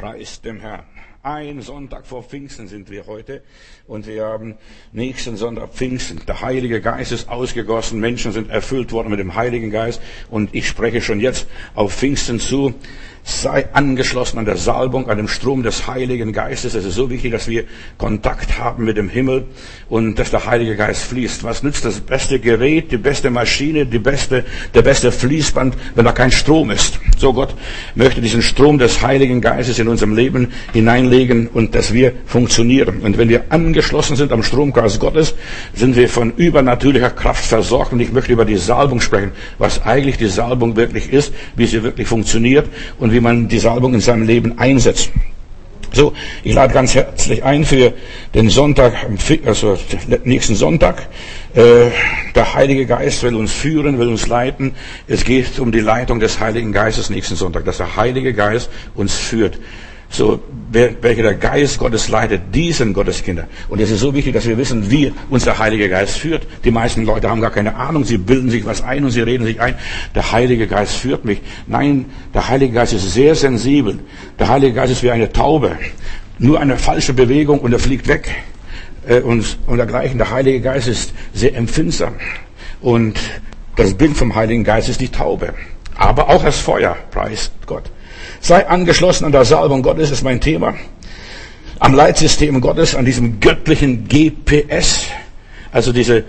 Preis dem Herrn. Ein Sonntag vor Pfingsten sind wir heute und wir haben nächsten Sonntag Pfingsten. Der Heilige Geist ist ausgegossen, Menschen sind erfüllt worden mit dem Heiligen Geist und ich spreche schon jetzt auf Pfingsten zu. Sei angeschlossen an der Salbung, an dem Strom des Heiligen Geistes. Es ist so wichtig, dass wir Kontakt haben mit dem Himmel und dass der Heilige Geist fließt. Was nützt das beste Gerät, die beste Maschine, der beste Fließband, wenn da kein Strom ist? So, Gott möchte diesen Strom des Heiligen Geistes in unserem Leben hineinlegen und dass wir funktionieren. Und wenn wir angeschlossen sind am Stromkreis Gottes, sind wir von übernatürlicher Kraft versorgt. Und ich möchte über die Salbung sprechen, was eigentlich die Salbung wirklich ist, wie sie wirklich funktioniert und wie man die Salbung in seinem Leben einsetzt. So, ich lade ganz herzlich ein für den Sonntag, also nächsten Sonntag. Der Heilige Geist will uns führen, will uns leiten. Es geht um die Leitung des Heiligen Geistes nächsten Sonntag, dass der Heilige Geist uns führt. So, welcher der Geist Gottes leitet, diesen Gotteskinder. Und es ist so wichtig, dass wir wissen, wie uns der Heilige Geist führt. Die meisten Leute haben gar keine Ahnung, sie bilden sich was ein und sie reden sich ein. Der Heilige Geist führt mich. Nein, der Heilige Geist ist sehr sensibel. Der Heilige Geist ist wie eine Taube. Nur eine falsche Bewegung und er fliegt weg. Und dergleichen. Der Heilige Geist ist sehr empfindsam. Und das Bild vom Heiligen Geist ist die Taube. Aber auch das Feuer, preist Gott. Sei angeschlossen an der Salbung Gottes, ist mein Thema. Am Leitsystem Gottes, an diesem göttlichen GPS. Also diese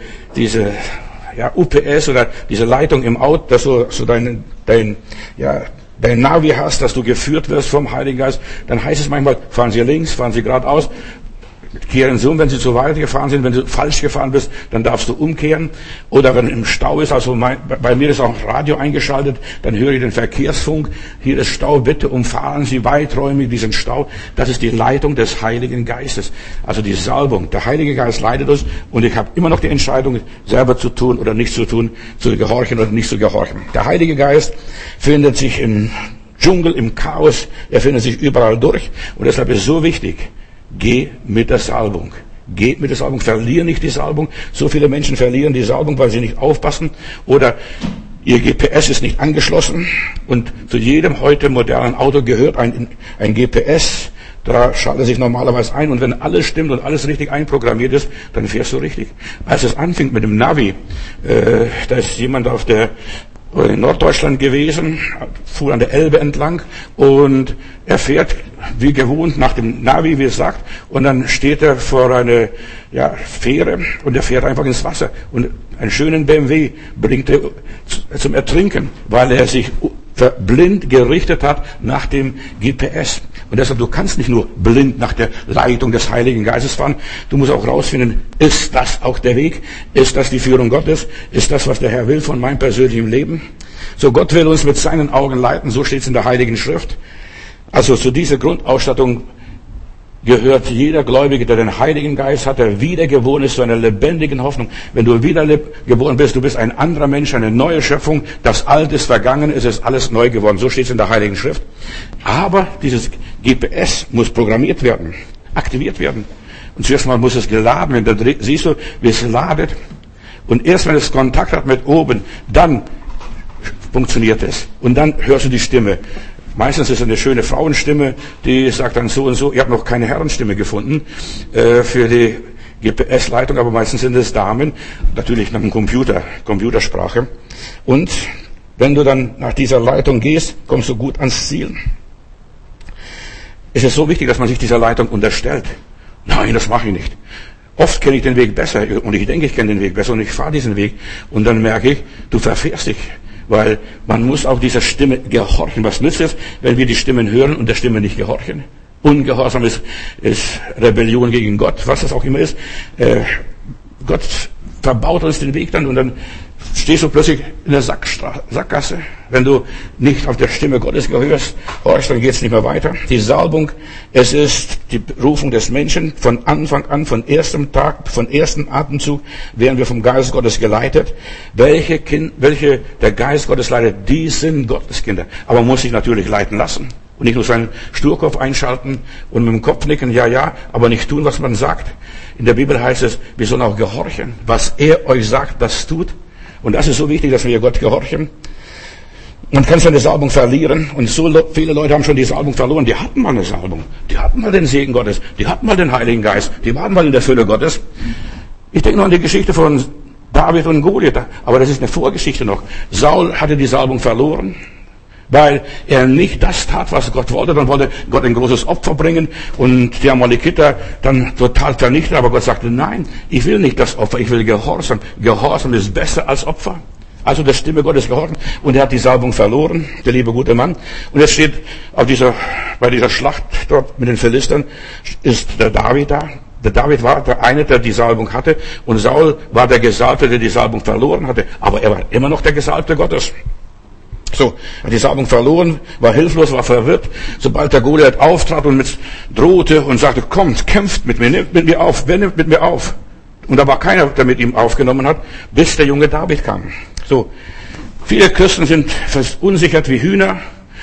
UPS oder diese Leitung im Auto, dass du so dein Navi hast, dass du geführt wirst vom Heiligen Geist. Dann heißt es manchmal, fahren Sie links, fahren Sie geradeaus. Kehren Sie um, wenn Sie zu weit gefahren sind. Wenn du falsch gefahren bist, dann darfst du umkehren. Oder wenn im Stau ist, also bei mir ist auch Radio eingeschaltet, dann höre ich den Verkehrsfunk. Hier ist Stau, bitte umfahren Sie weiträumig diesen Stau. Das ist die Leitung des Heiligen Geistes. Also die Salbung. Der Heilige Geist leitet uns und ich habe immer noch die Entscheidung, selber zu tun oder nicht zu tun, zu gehorchen oder nicht zu gehorchen. Der Heilige Geist findet sich im Dschungel, im Chaos. Er findet sich überall durch und deshalb ist es so wichtig, geh mit der Salbung. Geht mit der Salbung, verlier nicht die Salbung. So viele Menschen verlieren die Salbung, weil sie nicht aufpassen oder ihr GPS ist nicht angeschlossen. Und zu jedem heute modernen Auto gehört ein GPS. Da schaltet sich normalerweise ein und wenn alles stimmt und alles richtig einprogrammiert ist, dann fährst du richtig. Als es anfing mit dem Navi, da ist jemand in Norddeutschland gewesen, fuhr an der Elbe entlang und er fährt wie gewohnt nach dem Navi, wie es sagt, und dann steht er vor einer Fähre und er fährt einfach ins Wasser und einen schönen BMW bringt er zum Ertrinken, weil er sich blind gerichtet hat nach dem GPS. Und deshalb, du kannst nicht nur blind nach der Leitung des Heiligen Geistes fahren, du musst auch rausfinden, ist das auch der Weg? Ist das die Führung Gottes? Ist das, was der Herr will von meinem persönlichen Leben? So, Gott will uns mit seinen Augen leiten, so steht es in der Heiligen Schrift. Also zu dieser Grundausstattung gehört jeder Gläubige, der den Heiligen Geist hat, der wiedergeboren ist, zu einer lebendigen Hoffnung. Wenn du wiedergeboren bist, du bist ein anderer Mensch, eine neue Schöpfung. Das Alte ist vergangen, es ist alles neu geworden. So steht es in der Heiligen Schrift. Aber dieses GPS muss programmiert werden, aktiviert werden. Und zuerst mal muss es geladen werden. Da siehst du, wie es ladet. Und erst wenn es Kontakt hat mit oben, dann funktioniert es. Und dann hörst du die Stimme. Meistens ist es eine schöne Frauenstimme, die sagt dann so und so. Ich habe noch keine Herrenstimme gefunden für die GPS-Leitung, aber meistens sind es Damen, natürlich nach dem Computersprache. Und wenn du dann nach dieser Leitung gehst, kommst du gut ans Ziel. Es ist so wichtig, dass man sich dieser Leitung unterstellt. Nein, das mache ich nicht. Oft kenne ich den Weg besser und ich denke, ich kenne den Weg besser und ich fahre diesen Weg. Und dann merke ich, du verfährst dich. Weil man muss auch dieser Stimme gehorchen. Was nützt es, wenn wir die Stimmen hören und der Stimme nicht gehorchen? Ungehorsam ist Rebellion gegen Gott, was das auch immer ist. Gott verbaut uns den Weg dann und dann stehst du plötzlich in der Sackgasse. Wenn du nicht auf der Stimme Gottes gehörst, dann geht es nicht mehr weiter. Die Salbung, es ist die Berufung des Menschen. Von Anfang an, von erstem Tag, von ersten Atemzug werden wir vom Geist Gottes geleitet. Welche der Geist Gottes leitet, die sind Gottes Kinder. Aber man muss sich natürlich leiten lassen. Und nicht nur seinen Sturkopf einschalten und mit dem Kopf nicken, ja, aber nicht tun, was man sagt. In der Bibel heißt es, wir sollen auch gehorchen. Was er euch sagt, das tut. Und das ist so wichtig, dass wir Gott gehorchen. Man kann seine Salbung verlieren und so viele Leute haben schon die Salbung verloren. Die hatten mal eine Salbung, die hatten mal den Segen Gottes, die hatten mal den Heiligen Geist, die waren mal in der Fülle Gottes. Ich denke noch an die Geschichte von David und Goliath, aber das ist eine Vorgeschichte noch. Saul hatte die Salbung verloren, weil er nicht das tat, was Gott wollte. Dann wollte Gott ein großes Opfer bringen und die Amalekiter dann total vernichten. Aber Gott sagte, nein, ich will nicht das Opfer, ich will Gehorsam. Gehorsam ist besser als Opfer. Also der Stimme Gottes gehorchen. Und er hat die Salbung verloren, der liebe gute Mann. Und jetzt steht bei dieser Schlacht dort mit den Philistern, ist der David da. Der David war der eine, der die Salbung hatte. Und Saul war der Gesalbte, der die Salbung verloren hatte. Aber er war immer noch der Gesalbte Gottes. So, hat die Salbung verloren, war hilflos, war verwirrt. Sobald der Goliath auftrat und drohte und sagte, kommt, kämpft mit mir, nimmt mit mir auf, wer nimmt mit mir auf? Und da war keiner, der mit ihm aufgenommen hat, bis der junge David kam. So, viele Christen sind verunsichert wie Hühner.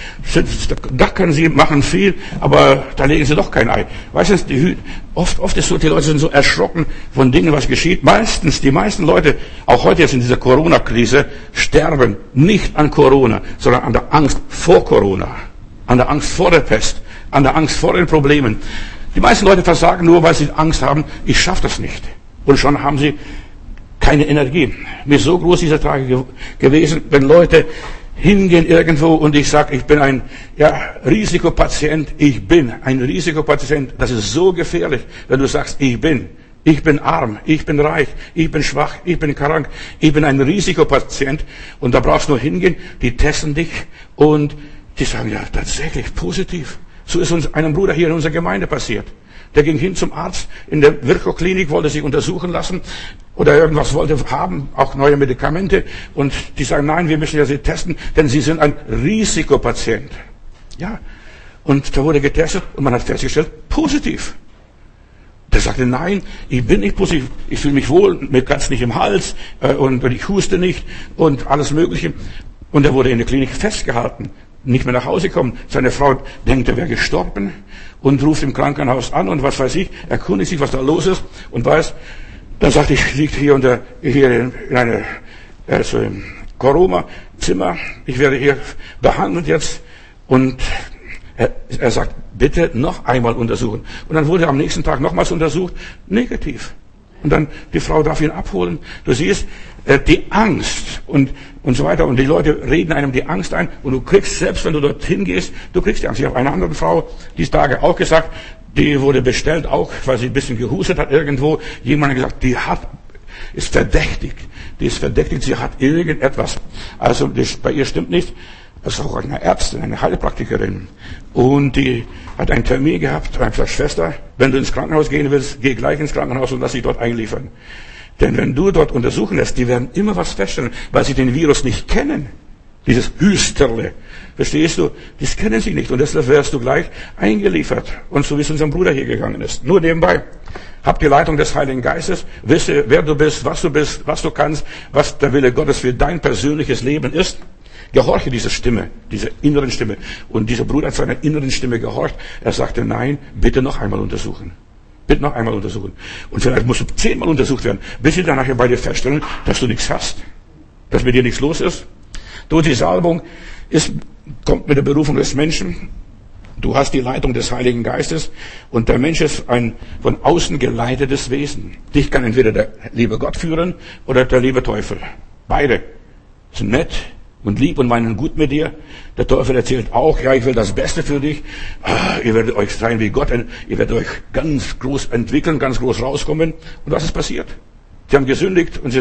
Da können sie machen viel, aber da legen sie doch kein Ei. Weißt du, oft ist so, die Leute sind so erschrocken von Dingen, was geschieht. Die meisten Leute, auch heute jetzt in dieser Corona-Krise, sterben nicht an Corona, sondern an der Angst vor Corona, an der Angst vor der Pest, an der Angst vor den Problemen. Die meisten Leute versagen nur, weil sie Angst haben, ich schaffe das nicht. Und schon haben sie keine Energie. Mir ist so groß dieser Tag gewesen, wenn Leute hingehen irgendwo und ich sage, ich bin ein Risikopatient. Ich bin ein Risikopatient. Das ist so gefährlich, wenn du sagst, ich bin arm, ich bin reich, ich bin schwach, ich bin krank, ich bin ein Risikopatient. Und da brauchst du nur hingehen, die testen dich und die sagen, ja, tatsächlich positiv. So ist uns einem Bruder hier in unserer Gemeinde passiert. Der ging hin zum Arzt in der Virchow-Klinik, wollte sich untersuchen lassen oder irgendwas wollte haben, auch neue Medikamente. Und die sagen, nein, wir müssen ja Sie testen, denn Sie sind ein Risikopatient. Ja, und da wurde getestet und man hat festgestellt, positiv. Der sagte, nein, ich bin nicht positiv, ich fühle mich wohl, mir kratzt nicht im Hals und ich huste nicht und alles Mögliche. Und er wurde in der Klinik festgehalten, nicht mehr nach Hause kommen. Seine Frau denkt, er wäre gestorben und ruft im Krankenhaus an und was weiß ich, erkundigt sich, was da los ist und weiß, dann sagt, ich liege hier in einem im Corona-Zimmer, ich werde hier behandelt jetzt und er sagt, bitte noch einmal untersuchen. Und dann wurde er am nächsten Tag nochmals untersucht, negativ. Und dann, die Frau darf ihn abholen. Du siehst, die Angst und so weiter. Und die Leute reden einem die Angst ein. Und du kriegst, selbst wenn du dorthin gehst, du kriegst die Angst. Ich habe eine andere Frau, die Tage auch gesagt, die wurde bestellt auch, weil sie ein bisschen gehustet hat irgendwo. Jemand hat gesagt, ist verdächtig. Die ist verdächtig, sie hat irgendetwas. Also, bei ihr stimmt nicht. Das ist auch eine Ärztin, eine Heilpraktikerin. Und die hat einen Termin gehabt, einfach Schwester, wenn du ins Krankenhaus gehen willst, geh gleich ins Krankenhaus und lass dich dort einliefern. Denn wenn du dort untersuchen lässt, die werden immer was feststellen, weil sie den Virus nicht kennen. Dieses Hüsterle. Verstehst du? Das kennen sie nicht. Und deshalb wärst du gleich eingeliefert. Und so wie es unserem Bruder hier gegangen ist. Nur nebenbei. Hab die Leitung des Heiligen Geistes. Wisse, wer du bist, was du kannst, was der Wille Gottes für dein persönliches Leben ist. Gehorche dieser Stimme, dieser inneren Stimme. Und dieser Bruder hat seiner inneren Stimme gehorcht. Er sagte, nein, bitte noch einmal untersuchen. Bitte noch einmal untersuchen. Und vielleicht musst du 10-mal untersucht werden, bis sie dann nachher bei dir feststellen, dass du nichts hast. Dass mit dir nichts los ist. Du, die Salbung kommt mit der Berufung des Menschen. Du hast die Leitung des Heiligen Geistes. Und der Mensch ist ein von außen geleitetes Wesen. Dich kann entweder der liebe Gott führen oder der liebe Teufel. Beide sind nett und lieb und meinen gut mit dir. Der Teufel erzählt auch, ja, ich will das Beste für dich. Ihr werdet euch sein wie Gott. Ihr werdet euch ganz groß entwickeln, ganz groß rauskommen. Und was ist passiert? Sie haben gesündigt und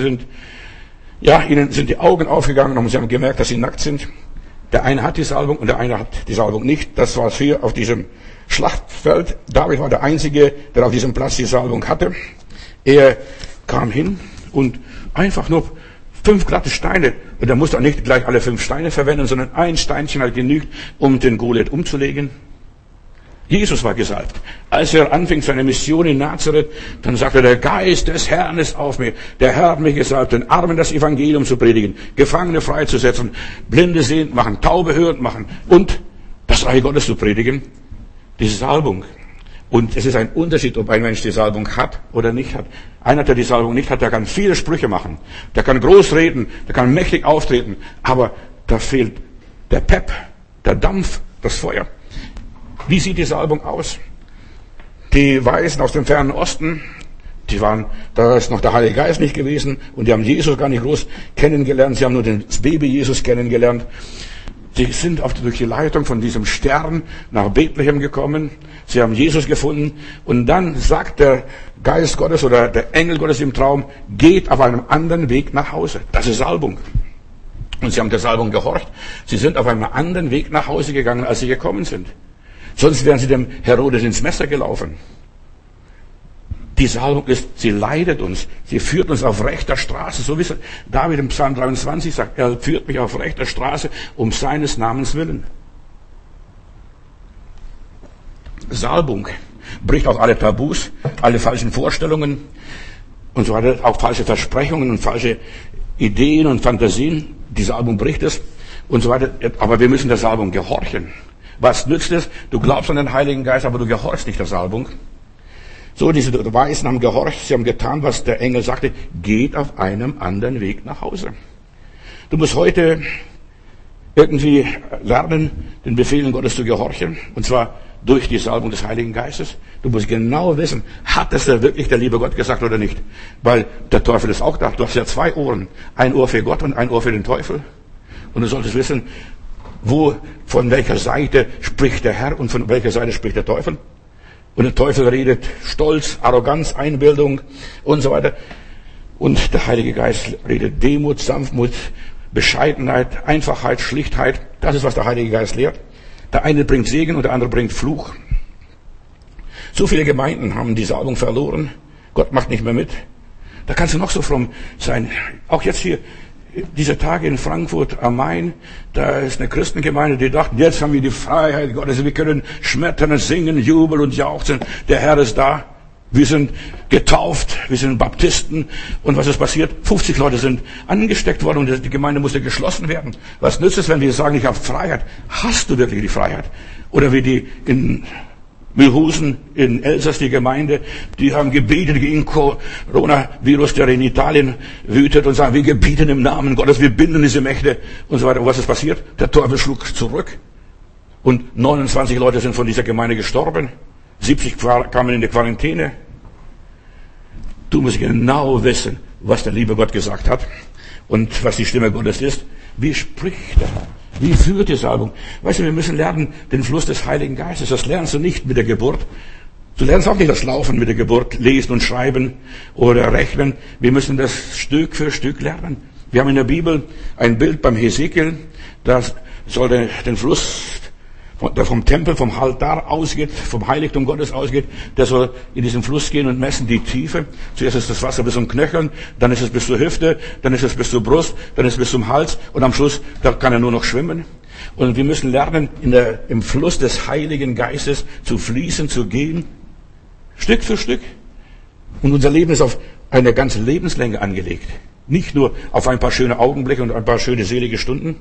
ihnen sind die Augen aufgegangen und sie haben gemerkt, dass sie nackt sind. Der eine hat die Salbung und der eine hat die Salbung nicht. Das war hier auf diesem Schlachtfeld. David war der Einzige, der auf diesem Platz die Salbung hatte. Er kam hin und einfach nur 5 glatte Steine. Und er musste nicht gleich alle 5 Steine verwenden, sondern ein Steinchen hat genügt, um den Goliath umzulegen. Jesus war gesalbt. Als er anfing seine Mission in Nazareth, dann sagte der Geist des Herrn ist auf mir. Der Herr hat mich gesalbt, den Armen das Evangelium zu predigen, Gefangene freizusetzen, Blinde sehend machen, Taube hörend machen und das Reich Gottes zu predigen. Diese Salbung. Und es ist ein Unterschied, ob ein Mensch die Salbung hat oder nicht hat. Einer, der die Salbung nicht hat, der kann viele Sprüche machen. Der kann groß reden, der kann mächtig auftreten. Aber da fehlt der Pep, der Dampf, das Feuer. Wie sieht die Salbung aus? Die Weisen aus dem fernen Osten, da ist noch der Heilige Geist nicht gewesen und die haben Jesus gar nicht groß kennengelernt. Sie haben nur das Baby Jesus kennengelernt. Sie sind durch die Leitung von diesem Stern nach Bethlehem gekommen. Sie haben Jesus gefunden. Und dann sagt der Geist Gottes oder der Engel Gottes im Traum, geht auf einem anderen Weg nach Hause. Das ist Salbung. Und sie haben der Salbung gehorcht. Sie sind auf einem anderen Weg nach Hause gegangen, als sie gekommen sind. Sonst wären sie dem Herodes ins Messer gelaufen. Die Salbung ist, sie leitet uns. Sie führt uns auf rechter Straße. So wie es David im Psalm 23 sagt, er führt mich auf rechter Straße um seines Namens willen. Salbung bricht auch alle Tabus, alle falschen Vorstellungen und so weiter, auch falsche Versprechungen und falsche Ideen und Fantasien. Die Salbung bricht es und so weiter. Aber wir müssen der Salbung gehorchen. Was nützt es? Du glaubst an den Heiligen Geist, aber du gehorchst nicht der Salbung. So, diese Weisen haben gehorcht, sie haben getan, was der Engel sagte, geht auf einem anderen Weg nach Hause. Du musst heute irgendwie lernen, den Befehlen Gottes zu gehorchen, und zwar durch die Salbung des Heiligen Geistes. Du musst genau wissen, hat es da wirklich der liebe Gott gesagt oder nicht? Weil der Teufel ist auch da. Du hast ja 2 Ohren. Ein Ohr für Gott und ein Ohr für den Teufel. Und du solltest wissen, von welcher Seite spricht der Herr und von welcher Seite spricht der Teufel. Und der Teufel redet Stolz, Arroganz, Einbildung und so weiter. Und der Heilige Geist redet Demut, Sanftmut, Bescheidenheit, Einfachheit, Schlichtheit. Das ist, was der Heilige Geist lehrt. Der eine bringt Segen und der andere bringt Fluch. So viele Gemeinden haben die Salbung verloren. Gott macht nicht mehr mit. Da kannst du noch so fromm sein. Auch jetzt hier, diese Tage in Frankfurt am Main, da ist eine Christengemeinde, die dachten, jetzt haben wir die Freiheit Gottes, wir können schmettern, singen, jubeln und jauchzen. Der Herr ist da. Wir sind getauft, wir sind Baptisten. Und was ist passiert? 50 Leute sind angesteckt worden und die Gemeinde musste geschlossen werden. Was nützt es, wenn wir sagen, ich habe Freiheit? Hast du wirklich die Freiheit? Oder wie die in Mühlhausen in Elsass, die Gemeinde, die haben gebetet gegen Coronavirus, der in Italien wütet, und sagen, wir gebieten im Namen Gottes, wir binden diese Mächte und so weiter. Und was ist passiert? Der Teufel schlug zurück. Und 29 Leute sind von dieser Gemeinde gestorben. 70 kamen in die Quarantäne. Du musst genau wissen, was der liebe Gott gesagt hat und was die Stimme Gottes ist. Wie spricht er? Wie führt die Salbung? Weißt du, wir müssen lernen den Fluss des Heiligen Geistes. Das lernst du nicht mit der Geburt. Du lernst auch nicht das Laufen mit der Geburt, lesen und schreiben oder rechnen. Wir müssen das Stück für Stück lernen. Wir haben in der Bibel ein Bild beim Hesekiel, das soll den Fluss, der vom Tempel, vom Altar ausgeht, vom Heiligtum Gottes ausgeht, der soll in diesen Fluss gehen und messen die Tiefe. Zuerst ist das Wasser bis zum Knöcheln, dann ist es bis zur Hüfte, dann ist es bis zur Brust, dann ist es bis zum Hals und am Schluss, da kann er nur noch schwimmen. Und wir müssen lernen, im Fluss des Heiligen Geistes zu fließen, zu gehen, Stück für Stück. Und unser Leben ist auf eine ganze Lebenslänge angelegt. Nicht nur auf ein paar schöne Augenblicke und ein paar schöne selige Stunden.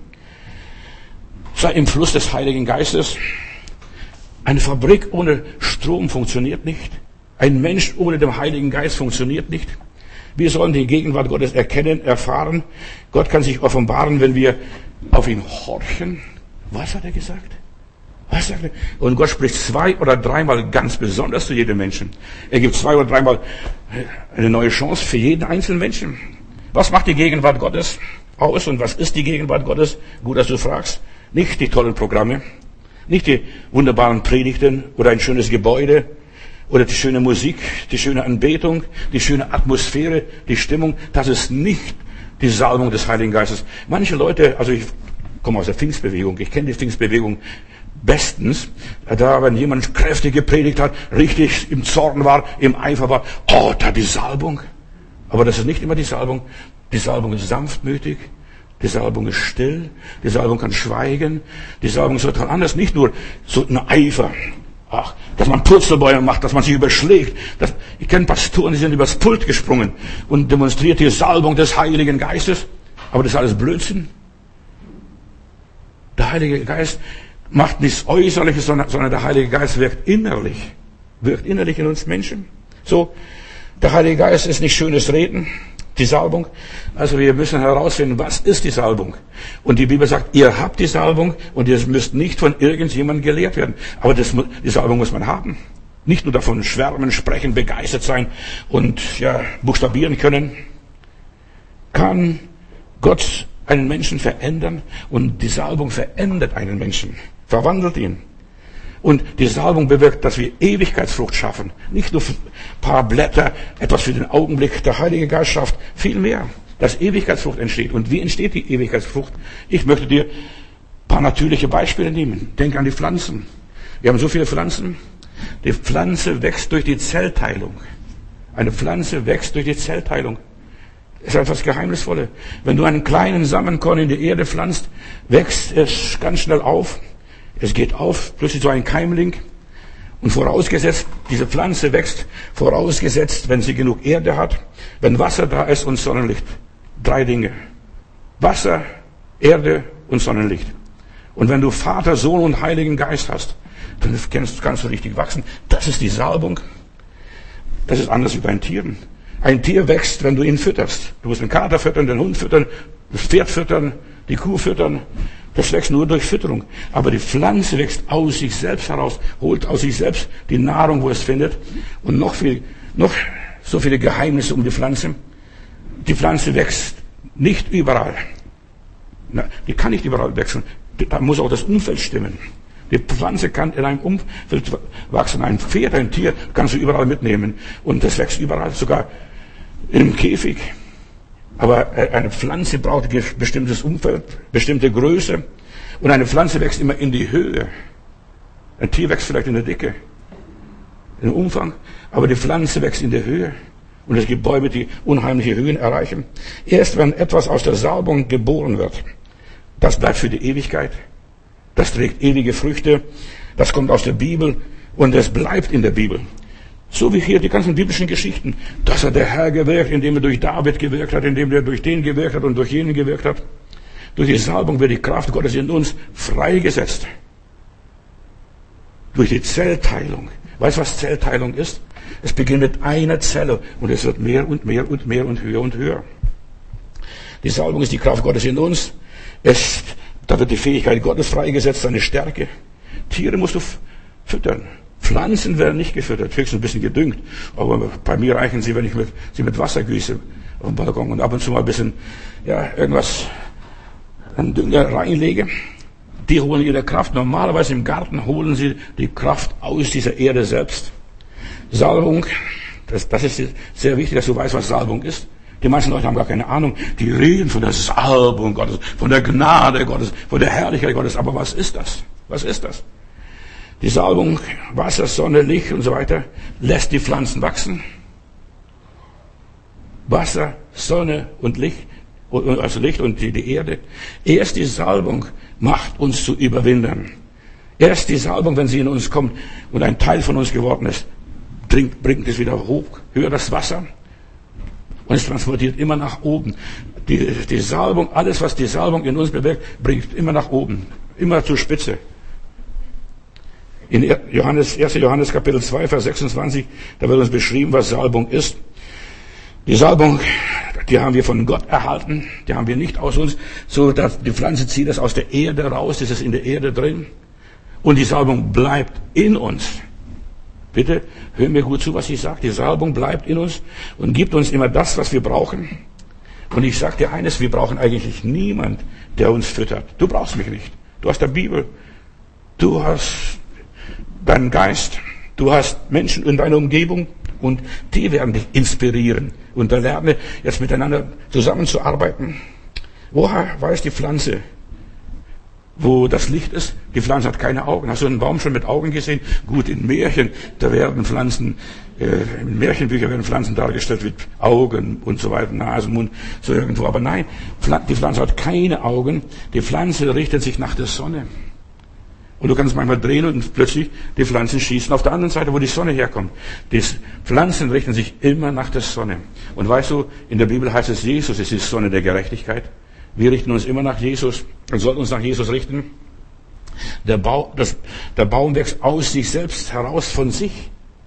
Sei im Fluss des Heiligen Geistes. Eine Fabrik ohne Strom funktioniert nicht. Ein Mensch ohne den Heiligen Geist funktioniert nicht. Wir sollen die Gegenwart Gottes erkennen, erfahren. Gott kann sich offenbaren, wenn wir auf ihn horchen. Was hat er gesagt? Was sagt er? Und Gott spricht 2 oder 3 Mal ganz besonders zu jedem Menschen. Er gibt 2 oder 3 Mal eine neue Chance für jeden einzelnen Menschen. Was macht die Gegenwart Gottes aus und was ist die Gegenwart Gottes? Gut, dass du fragst. Nicht die tollen Programme, nicht die wunderbaren Predigten oder ein schönes Gebäude oder die schöne Musik, die schöne Anbetung, die schöne Atmosphäre, die Stimmung. Das ist nicht die Salbung des Heiligen Geistes. Manche Leute, also ich komme aus der Pfingstbewegung, ich kenne die Pfingstbewegung bestens. Da, wenn jemand kräftig gepredigt hat, richtig im Zorn war, im Eifer war, oh, da die Salbung. Aber das ist nicht immer die Salbung. Die Salbung ist sanftmütig. Die Salbung ist still, die Salbung kann schweigen, die Salbung ist total anders, nicht nur so ein Eifer, dass man Purzelbäume macht, dass man sich überschlägt. Ich kenne Pastoren, die sind übers Pult gesprungen und demonstriert die Salbung des Heiligen Geistes, aber das ist alles Blödsinn. Der Heilige Geist macht nichts Äußerliches, sondern der Heilige Geist wirkt innerlich in uns Menschen. So, der Heilige Geist ist nicht schönes Reden, die Salbung? Also wir müssen herausfinden, was ist die Salbung? Und die Bibel sagt, ihr habt die Salbung und ihr müsst nicht von irgendjemandem gelehrt werden. Aber die Salbung muss man haben. Nicht nur davon schwärmen, sprechen, begeistert sein und buchstabieren können. Kann Gott einen Menschen verändern? Und die Salbung verändert einen Menschen, verwandelt ihn. Und die Salbung bewirkt, dass wir Ewigkeitsfrucht schaffen. Nicht nur ein paar Blätter, etwas für den Augenblick. Der Heilige Geist schafft viel mehr, dass Ewigkeitsfrucht entsteht. Und wie entsteht die Ewigkeitsfrucht? Ich möchte dir ein paar natürliche Beispiele nehmen. Denk an die Pflanzen. Wir haben so viele Pflanzen. Die Pflanze wächst durch die Zellteilung. Eine Pflanze wächst durch die Zellteilung. Das ist etwas Geheimnisvolles. Wenn du einen kleinen Samenkorn in die Erde pflanzt, wächst es ganz schnell auf. Es geht auf, plötzlich so ein Keimling. Und vorausgesetzt, diese Pflanze wächst, vorausgesetzt, wenn sie genug Erde hat, wenn Wasser da ist und Sonnenlicht. 3 Dinge. Wasser, Erde und Sonnenlicht. Und wenn du Vater, Sohn und Heiligen Geist hast, dann kannst du richtig wachsen. Das ist die Salbung. Das ist anders wie bei den Tieren. Ein Tier wächst, wenn du ihn fütterst. Du musst den Kater füttern, den Hund füttern, das Pferd füttern, die Kuh füttern. Das wächst nur durch Fütterung. Aber die Pflanze wächst aus sich selbst heraus, holt aus sich selbst die Nahrung, wo es findet. Und noch so viele Geheimnisse um die Pflanze. Die Pflanze wächst nicht überall. Die kann nicht überall wachsen. Da muss auch das Umfeld stimmen. Die Pflanze kann in einem Umfeld wachsen. Ein Pferd, ein Tier kannst du überall mitnehmen. Und das wächst überall, sogar im Käfig. Aber eine Pflanze braucht ein bestimmtes Umfeld, bestimmte Größe. Und eine Pflanze wächst immer in die Höhe. Ein Tier wächst vielleicht in der Dicke, im Umfang. Aber die Pflanze wächst in der Höhe. Und es gibt Bäume, die unheimliche Höhen erreichen. Erst wenn etwas aus der Salbung geboren wird, das bleibt für die Ewigkeit. Das trägt ewige Früchte. Das kommt aus der Bibel. Und es bleibt in der Bibel. So wie hier die ganzen biblischen Geschichten. Das hat der Herr gewirkt, indem er durch David gewirkt hat, indem er durch den gewirkt hat und durch jenen gewirkt hat. Durch die Salbung wird die Kraft Gottes in uns freigesetzt. Durch die Zellteilung. Weißt du, was Zellteilung ist? Es beginnt mit einer Zelle und es wird mehr und mehr und mehr und höher und höher. Die Salbung ist die Kraft Gottes in uns. Da wird die Fähigkeit Gottes freigesetzt, seine Stärke. Tiere musst du füttern. Pflanzen werden nicht gefüttert, höchstens ein bisschen gedüngt. Aber bei mir reichen sie, wenn ich sie mit Wasser gieße auf dem Balkon und ab und zu mal ein bisschen, irgendwas, einen Dünger reinlege. Die holen ihre Kraft. Normalerweise im Garten holen sie die Kraft aus dieser Erde selbst. Salbung, das ist sehr wichtig, dass du weißt, was Salbung ist. Die meisten Leute haben gar keine Ahnung. Die reden von der Salbung Gottes, von der Gnade Gottes, von der Herrlichkeit Gottes. Aber was ist das? Was ist das? Die Salbung, Wasser, Sonne, Licht und so weiter, lässt die Pflanzen wachsen. Wasser, Sonne und Licht, also Licht und die Erde. Erst die Salbung macht uns zu Überwindern. Erst die Salbung, wenn sie in uns kommt und ein Teil von uns geworden ist, bringt es wieder hoch, höher das Wasser. Und es transportiert immer nach oben. Die Salbung, alles was die Salbung in uns bewirkt, bringt immer nach oben, immer zur Spitze. In 1. Johannes Kapitel 2, Vers 26, da wird uns beschrieben, was Salbung ist. Die Salbung, die haben wir von Gott erhalten, die haben wir nicht aus uns. So, dass die Pflanze zieht das aus der Erde raus, das ist in der Erde drin. Und die Salbung bleibt in uns. Bitte, hör mir gut zu, was ich sage. Die Salbung bleibt in uns und gibt uns immer das, was wir brauchen. Und ich sage dir eines, wir brauchen eigentlich niemand, der uns füttert. Du brauchst mich nicht. Du hast die Bibel. Du hast deinen Geist. Du hast Menschen in deiner Umgebung und die werden dich inspirieren. Und dann lerne jetzt miteinander zusammenzuarbeiten. Woher weiß die Pflanze, wo das Licht ist? Die Pflanze hat keine Augen. Hast du einen Baum schon mit Augen gesehen? Gut, in Märchen, da werden Pflanzen, in Märchenbüchern werden Pflanzen dargestellt mit Augen und so weiter, Nase, Mund, so irgendwo. Aber nein, die Pflanze hat keine Augen. Die Pflanze richtet sich nach der Sonne. Und du kannst manchmal drehen und plötzlich die Pflanzen schießen auf der anderen Seite, wo die Sonne herkommt. Die Pflanzen richten sich immer nach der Sonne. Und weißt du, in der Bibel heißt es, Jesus ist die Sonne der Gerechtigkeit. Wir richten uns immer nach Jesus und sollten uns nach Jesus richten. Der Baum wächst aus sich selbst heraus von sich.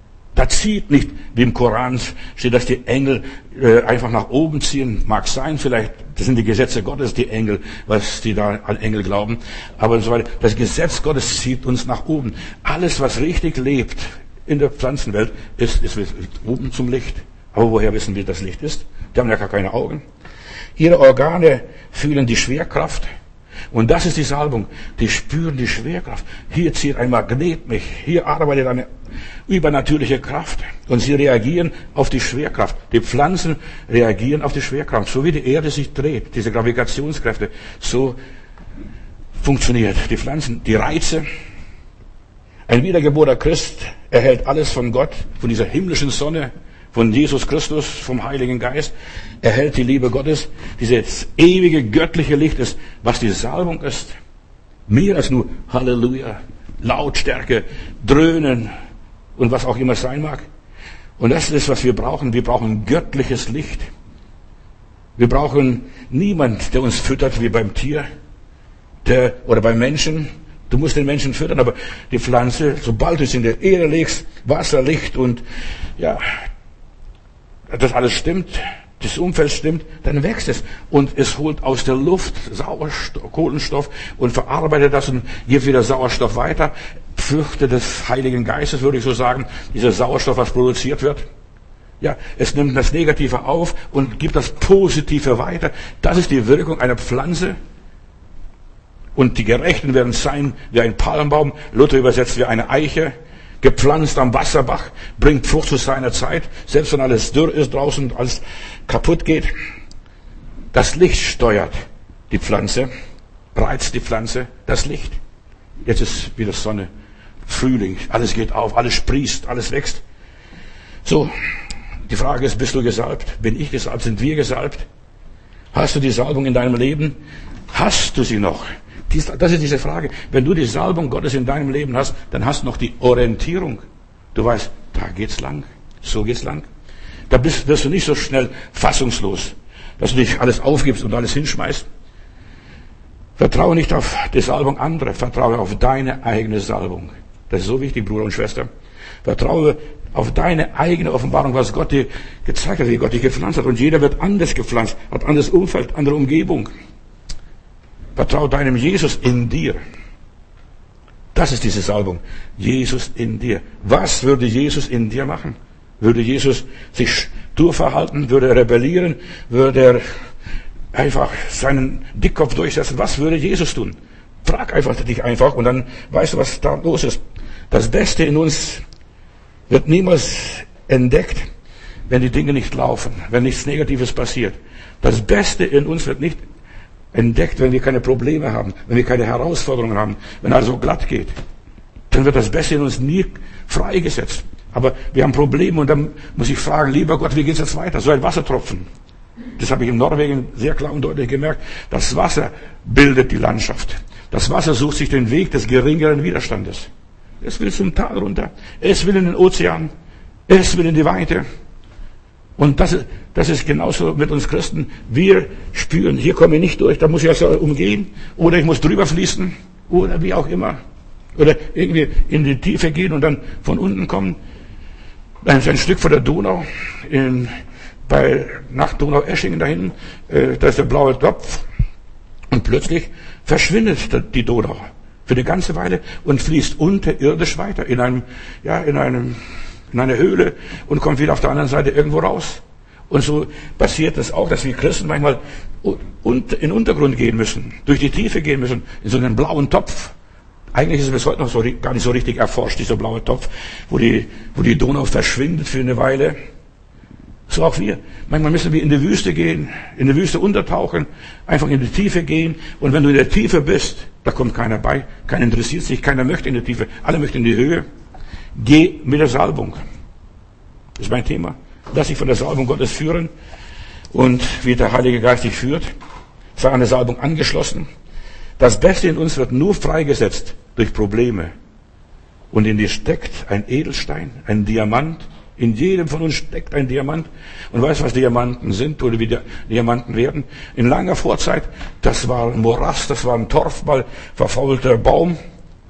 Da zieht nicht, wie im Koran steht, dass die Engel einfach nach oben ziehen. Mag sein, vielleicht, das sind die Gesetze Gottes, die Engel, was die da an Engel glauben. Aber so weiter. Das Gesetz Gottes zieht uns nach oben. Alles, was richtig lebt in der Pflanzenwelt, ist oben zum Licht. Aber woher wissen wir, dass Licht ist? Die haben ja gar keine Augen. Ihre Organe fühlen die Schwerkraft. Und das ist die Salbung. Die spüren die Schwerkraft. Hier zieht ein Magnet mich. Hier arbeitet eine übernatürliche Kraft. Und sie reagieren auf die Schwerkraft. Die Pflanzen reagieren auf die Schwerkraft. So wie die Erde sich dreht, diese Gravitationskräfte, so funktioniert die Pflanzen. Die Reize. Ein wiedergeborener Christ erhält alles von Gott, von dieser himmlischen Sonne, von Jesus Christus, vom Heiligen Geist, erhält die Liebe Gottes. Dieses ewige göttliche Licht ist, was die Salbung ist. Mehr als nur Halleluja, Lautstärke, Dröhnen und was auch immer sein mag. Und das ist, was wir brauchen. Wir brauchen göttliches Licht. Wir brauchen niemand, der uns füttert wie beim Tier oder beim Menschen. Du musst den Menschen füttern, aber die Pflanze, sobald du es in der Erde legst, Wasser, Licht und ja, das alles stimmt, das Umfeld stimmt, dann wächst es. Und es holt aus der Luft Sauerstoff, Kohlenstoff und verarbeitet das und gibt wieder Sauerstoff weiter. Früchte des Heiligen Geistes, würde ich so sagen, dieser Sauerstoff, was produziert wird. Ja, es nimmt das Negative auf und gibt das Positive weiter. Das ist die Wirkung einer Pflanze. Und die Gerechten werden sein wie ein Palmbaum, Luther übersetzt wie eine Eiche, gepflanzt am Wasserbach, bringt Frucht zu seiner Zeit, selbst wenn alles dürr ist draußen und alles kaputt geht. Das Licht steuert die Pflanze, reizt die Pflanze, das Licht. Jetzt ist wieder Sonne, Frühling, alles geht auf, alles sprießt, alles wächst. So, die Frage ist, bist du gesalbt? Bin ich gesalbt? Sind wir gesalbt? Hast du die Salbung in deinem Leben? Hast du sie noch? Das ist diese Frage. Wenn du die Salbung Gottes in deinem Leben hast, dann hast du noch die Orientierung. Du weißt, da geht's lang, so geht's lang. Da wirst du nicht so schnell fassungslos, dass du dich alles aufgibst und alles hinschmeißt. Vertraue nicht auf die Salbung anderer, vertraue auf deine eigene Salbung. Das ist so wichtig, Bruder und Schwester. Vertraue auf deine eigene Offenbarung, was Gott dir gezeigt hat, wie Gott dich gepflanzt hat. Und jeder wird anders gepflanzt, hat anderes Umfeld, andere Umgebung. Vertraue deinem Jesus in dir. Das ist diese Salbung. Jesus in dir. Was würde Jesus in dir machen? Würde Jesus sich stur verhalten? Würde er rebellieren? Würde er einfach seinen Dickkopf durchsetzen? Was würde Jesus tun? Frag dich einfach und dann weißt du, was da los ist. Das Beste in uns wird niemals entdeckt, wenn die Dinge nicht laufen, wenn nichts Negatives passiert. Das Beste in uns wird nicht entdeckt, wenn wir keine Probleme haben, wenn wir keine Herausforderungen haben, wenn alles so glatt geht. Dann wird das Beste in uns nie freigesetzt. Aber wir haben Probleme und dann muss ich fragen, lieber Gott, wie geht's jetzt weiter? So ein Wassertropfen. Das habe ich in Norwegen sehr klar und deutlich gemerkt. Das Wasser bildet die Landschaft. Das Wasser sucht sich den Weg des geringeren Widerstandes. Es will zum Tal runter. Es will in den Ozean. Es will in die Weite. Und das ist genauso mit uns Christen. Wir spüren, hier komme ich nicht durch, da muss ich also umgehen. Oder ich muss drüber fließen. Oder wie auch immer. Oder irgendwie in die Tiefe gehen und dann von unten kommen. Dann ist ein Stück von der Donau, nach Donau-Eschingen da hinten, da ist der blaue Topf. Und plötzlich verschwindet die Donau für eine ganze Weile und fließt unterirdisch weiter in eine Höhle und kommt wieder auf der anderen Seite irgendwo raus. Und so passiert es auch, dass wir Christen manchmal in den Untergrund gehen müssen, durch die Tiefe gehen müssen, in so einen blauen Topf. Eigentlich ist es bis heute noch gar nicht so richtig erforscht, dieser blaue Topf, wo die Donau verschwindet für eine Weile. So auch wir. Manchmal müssen wir in die Wüste gehen, in die Wüste untertauchen, einfach in die Tiefe gehen. Und wenn du in der Tiefe bist, da kommt keiner bei, keiner interessiert sich, keiner möchte in die Tiefe, alle möchten in die Höhe. Geh mit der Salbung. Das ist mein Thema. Lass dich von der Salbung Gottes führen und wie der Heilige Geist dich führt. Sei an der Salbung angeschlossen. Das Beste in uns wird nur freigesetzt durch Probleme. Und in dir steckt ein Edelstein, ein Diamant. In jedem von uns steckt ein Diamant. Und weißt du, was Diamanten sind oder wie Diamanten werden? In langer Vorzeit, das war ein Morast, das war ein Torfball, verfaulter Baum.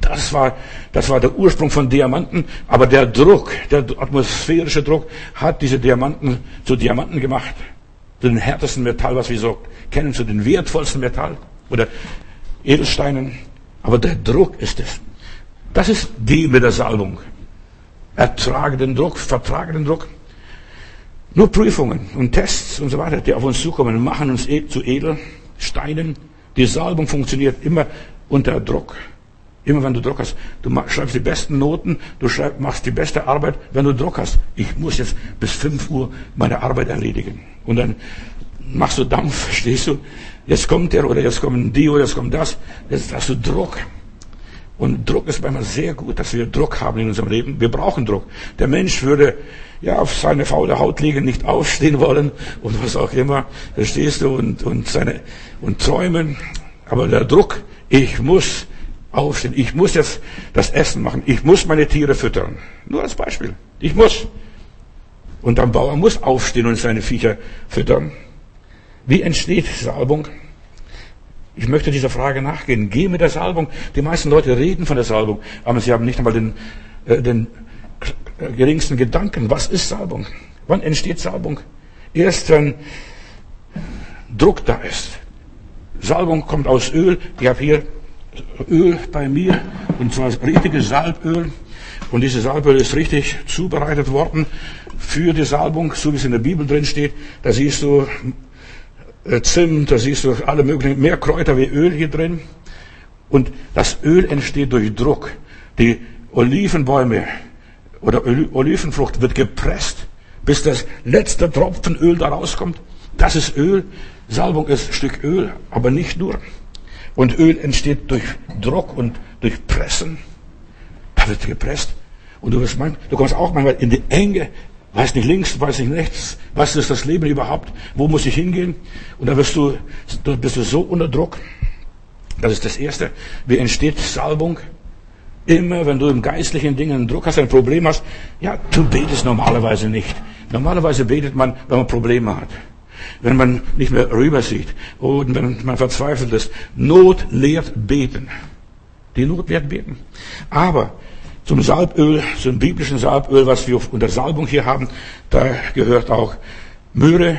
Das war der Ursprung von Diamanten. Aber der Druck, der atmosphärische Druck, hat diese Diamanten zu Diamanten gemacht. Zu den härtesten Metall, was wir so kennen, zu den wertvollsten Metall oder Edelsteinen. Aber der Druck ist es. Das ist die mit der Salbung. Ertrage den Druck, vertrage den Druck. Nur Prüfungen und Tests und so weiter, die auf uns zukommen, machen uns zu Edelsteinen. Die Salbung funktioniert immer unter Druck. Immer wenn du Druck hast. Du schreibst die besten Noten, du machst die beste Arbeit, wenn du Druck hast. Ich muss jetzt bis 5 Uhr meine Arbeit erledigen. Und dann machst du Dampf, verstehst du? Jetzt kommt der oder jetzt kommt die oder jetzt kommt das. Jetzt hast du Druck. Und Druck ist manchmal sehr gut, dass wir Druck haben in unserem Leben. Wir brauchen Druck. Der Mensch würde ja auf seine faule Haut liegen, nicht aufstehen wollen und was auch immer, verstehst du, und träumen. Aber der Druck, ich muss aufstehen, ich muss jetzt das Essen machen, ich muss meine Tiere füttern. Nur als Beispiel. Ich muss. Und der Bauer muss aufstehen und seine Viecher füttern. Wie entsteht Salbung? Ich möchte dieser Frage nachgehen. Geh mit der Salbung. Die meisten Leute reden von der Salbung, aber sie haben nicht einmal den geringsten Gedanken. Was ist Salbung? Wann entsteht Salbung? Erst wenn Druck da ist. Salbung kommt aus Öl. Ich habe hier Öl bei mir, und zwar richtiges Salböl. Und dieses Salböl ist richtig zubereitet worden für die Salbung, so wie es in der Bibel drin steht. Da siehst du Zimt, da siehst du alle möglichen, mehr Kräuter wie Öl hier drin. Und das Öl entsteht durch Druck. Die Olivenbäume oder Olivenfrucht wird gepresst, bis das letzte Tropfen Öl da rauskommt. Das ist Öl. Salbung ist ein Stück Öl, aber nicht nur. Und Öl entsteht durch Druck und durch Pressen. Da wird gepresst. Und du kommst auch manchmal in die Enge, weiß nicht links, weiß nicht rechts, was ist das Leben überhaupt, wo muss ich hingehen? Und da bist du so unter Druck. Das ist das Erste. Wie entsteht Salbung? Immer, wenn du im geistlichen Dingen einen Druck hast, ein Problem hast, ja, du betest normalerweise nicht. Normalerweise betet man, wenn man Probleme hat. Wenn man nicht mehr rüber sieht und wenn man verzweifelt ist. Not lehrt beten. Die Not lehrt beten. Aber zum Salböl, zum biblischen Salböl, was wir unter Salbung hier haben, da gehört auch Myrrhe.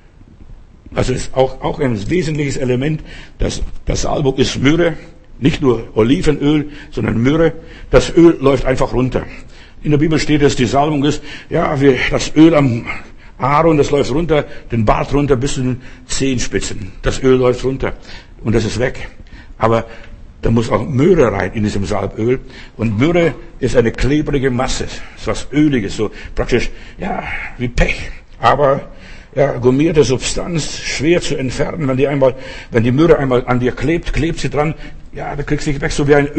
Also ist auch ein wesentliches Element. Das Salbung ist Myrrhe. Nicht nur Olivenöl, sondern Myrrhe. Das Öl läuft einfach runter. In der Bibel steht es, die Salbung ist, ja, wie das Öl am Aaron, das läuft runter, den Bart runter bis zu den Zehenspitzen. Das Öl läuft runter und das ist weg. Aber da muss auch Myrrhe rein in diesem Salböl. Und Myrrhe ist eine klebrige Masse, ist was Öliges, so praktisch, ja, wie Pech. Aber ja, gummierte Substanz, schwer zu entfernen. Wenn die Myrrhe einmal an dir klebt sie dran. Ja, da kriegst du nicht weg, so wie ein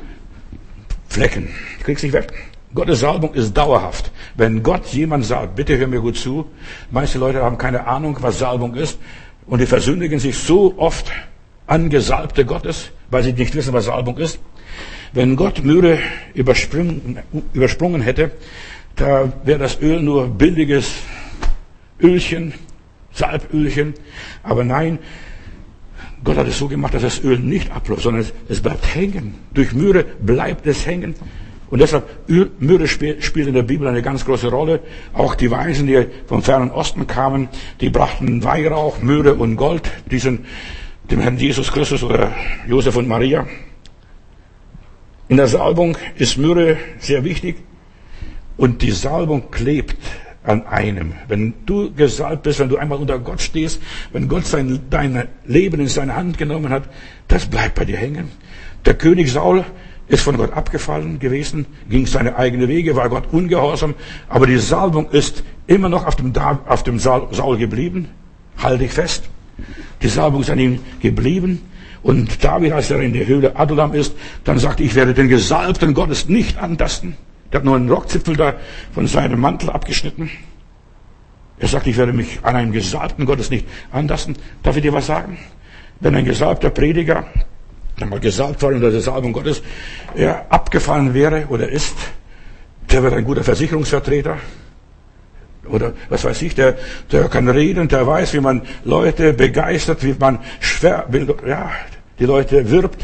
Ölflecken. Kriegst du nicht weg. Gottes Salbung ist dauerhaft. Wenn Gott jemand salbt, bitte hör mir gut zu. Manche Leute haben keine Ahnung, was Salbung ist. Und die versündigen sich so oft an Gesalbte Gottes, weil sie nicht wissen, was Salbung ist. Wenn Gott Myrrhe übersprungen hätte, da wäre das Öl nur billiges Ölchen, Salbölchen. Aber nein, Gott hat es so gemacht, dass das Öl nicht abläuft, sondern es bleibt hängen. Durch Myrrhe bleibt es hängen. Und deshalb, Myrrhe spielt in der Bibel eine ganz große Rolle. Auch die Weisen, die vom fernen Osten kamen, die brachten Weihrauch, Myrrhe und Gold, dem Herrn Jesus Christus oder Josef und Maria. In der Salbung ist Myrrhe sehr wichtig. Und die Salbung klebt an einem. Wenn du gesalbt bist, wenn du einmal unter Gott stehst, wenn Gott dein Leben in seine Hand genommen hat, das bleibt bei dir hängen. Der König Saul ist von Gott abgefallen gewesen, ging seine eigenen Wege, war Gott ungehorsam, aber die Salbung ist immer noch auf dem Saul geblieben. Halte dich fest. Die Salbung ist an ihm geblieben. Und David, als er in der Höhle Adullam ist, dann sagte, ich werde den Gesalbten Gottes nicht antasten. Der hat nur einen Rockzipfel da von seinem Mantel abgeschnitten. Er sagt, ich werde mich an einem Gesalbten Gottes nicht antasten. Darf ich dir was sagen? Wenn ein gesalbter Prediger, der mal gesalbt war unter der Salbung Gottes, er abgefallen wäre oder ist, der wird ein guter Versicherungsvertreter. Oder was weiß ich, der kann reden, der weiß, wie man Leute begeistert, wie man die Leute wirbt.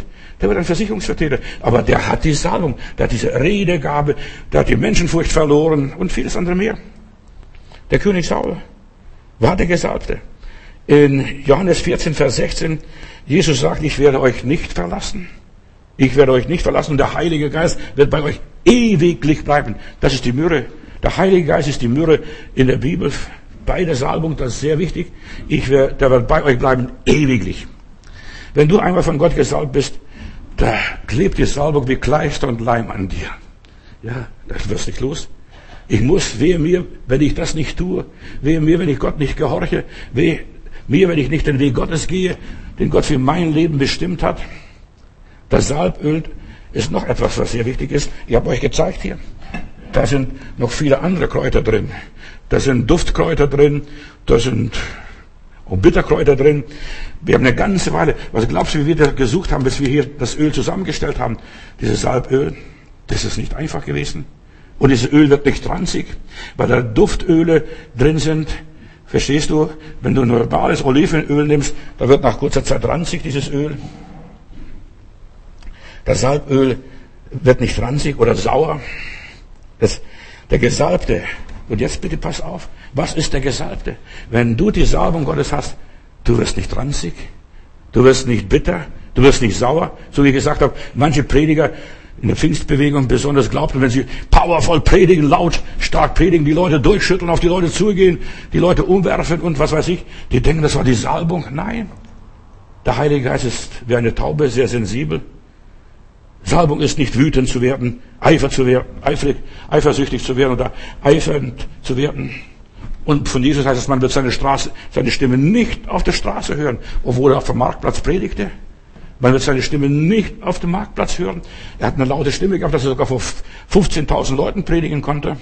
Der wird ein Versicherungsvertreter. Aber der hat die Salbung, der hat diese Redegabe, der hat die Menschenfurcht verloren und vieles andere mehr. Der König Saul war der Gesalbte. In Johannes 14, Vers 16, Jesus sagt, ich werde euch nicht verlassen. Ich werde euch nicht verlassen und der Heilige Geist wird bei euch ewiglich bleiben. Das ist die Myrrhe. Der Heilige Geist ist die Myrrhe in der Bibel. Bei der Salbung, das ist sehr wichtig. Der wird bei euch bleiben ewiglich. Wenn du einmal von Gott gesalbt bist, da klebt die Salbung wie Kleister und Leim an dir. Ja, das wirst nicht los. Ich muss, wehe mir, wenn ich das nicht tue, wehe mir, wenn ich Gott nicht gehorche, wehe mir, wenn ich nicht den Weg Gottes gehe, den Gott für mein Leben bestimmt hat. Das Salböl ist noch etwas, was sehr wichtig ist. Ich habe euch gezeigt hier. Da sind noch viele andere Kräuter drin. Da sind Duftkräuter drin, da sind auch Bitterkräuter drin. Wir haben eine ganze Weile, was glaubst du, wie wir da gesucht haben, bis wir hier das Öl zusammengestellt haben? Dieses Salböl, das ist nicht einfach gewesen. Und dieses Öl wird nicht ranzig, weil da Duftöle drin sind. Verstehst du? Wenn du normales Olivenöl nimmst, da wird nach kurzer Zeit ranzig, dieses Öl. Das Salböl wird nicht ranzig oder sauer. Der Gesalbte, und jetzt bitte pass auf, was ist der Gesalbte? Wenn du die Salbung Gottes hast, du wirst nicht ranzig, du wirst nicht bitter, du wirst nicht sauer. So wie ich gesagt habe, manche Prediger in der Pfingstbewegung besonders glaubten, wenn sie powervoll predigen, laut, stark predigen, die Leute durchschütteln, auf die Leute zugehen, die Leute umwerfen und was weiß ich, die denken, das war die Salbung. Nein, der Heilige Geist ist wie eine Taube, sehr sensibel. Salbung ist nicht wütend zu werden, eifersüchtig zu werden oder eifernd zu werden. Und von Jesus heißt es, man wird seine Stimme nicht auf der Straße hören, obwohl er auf dem Marktplatz predigte. Man wird seine Stimme nicht auf dem Marktplatz hören. Er hat eine laute Stimme gehabt, dass er sogar vor 15.000 Leuten predigen konnte.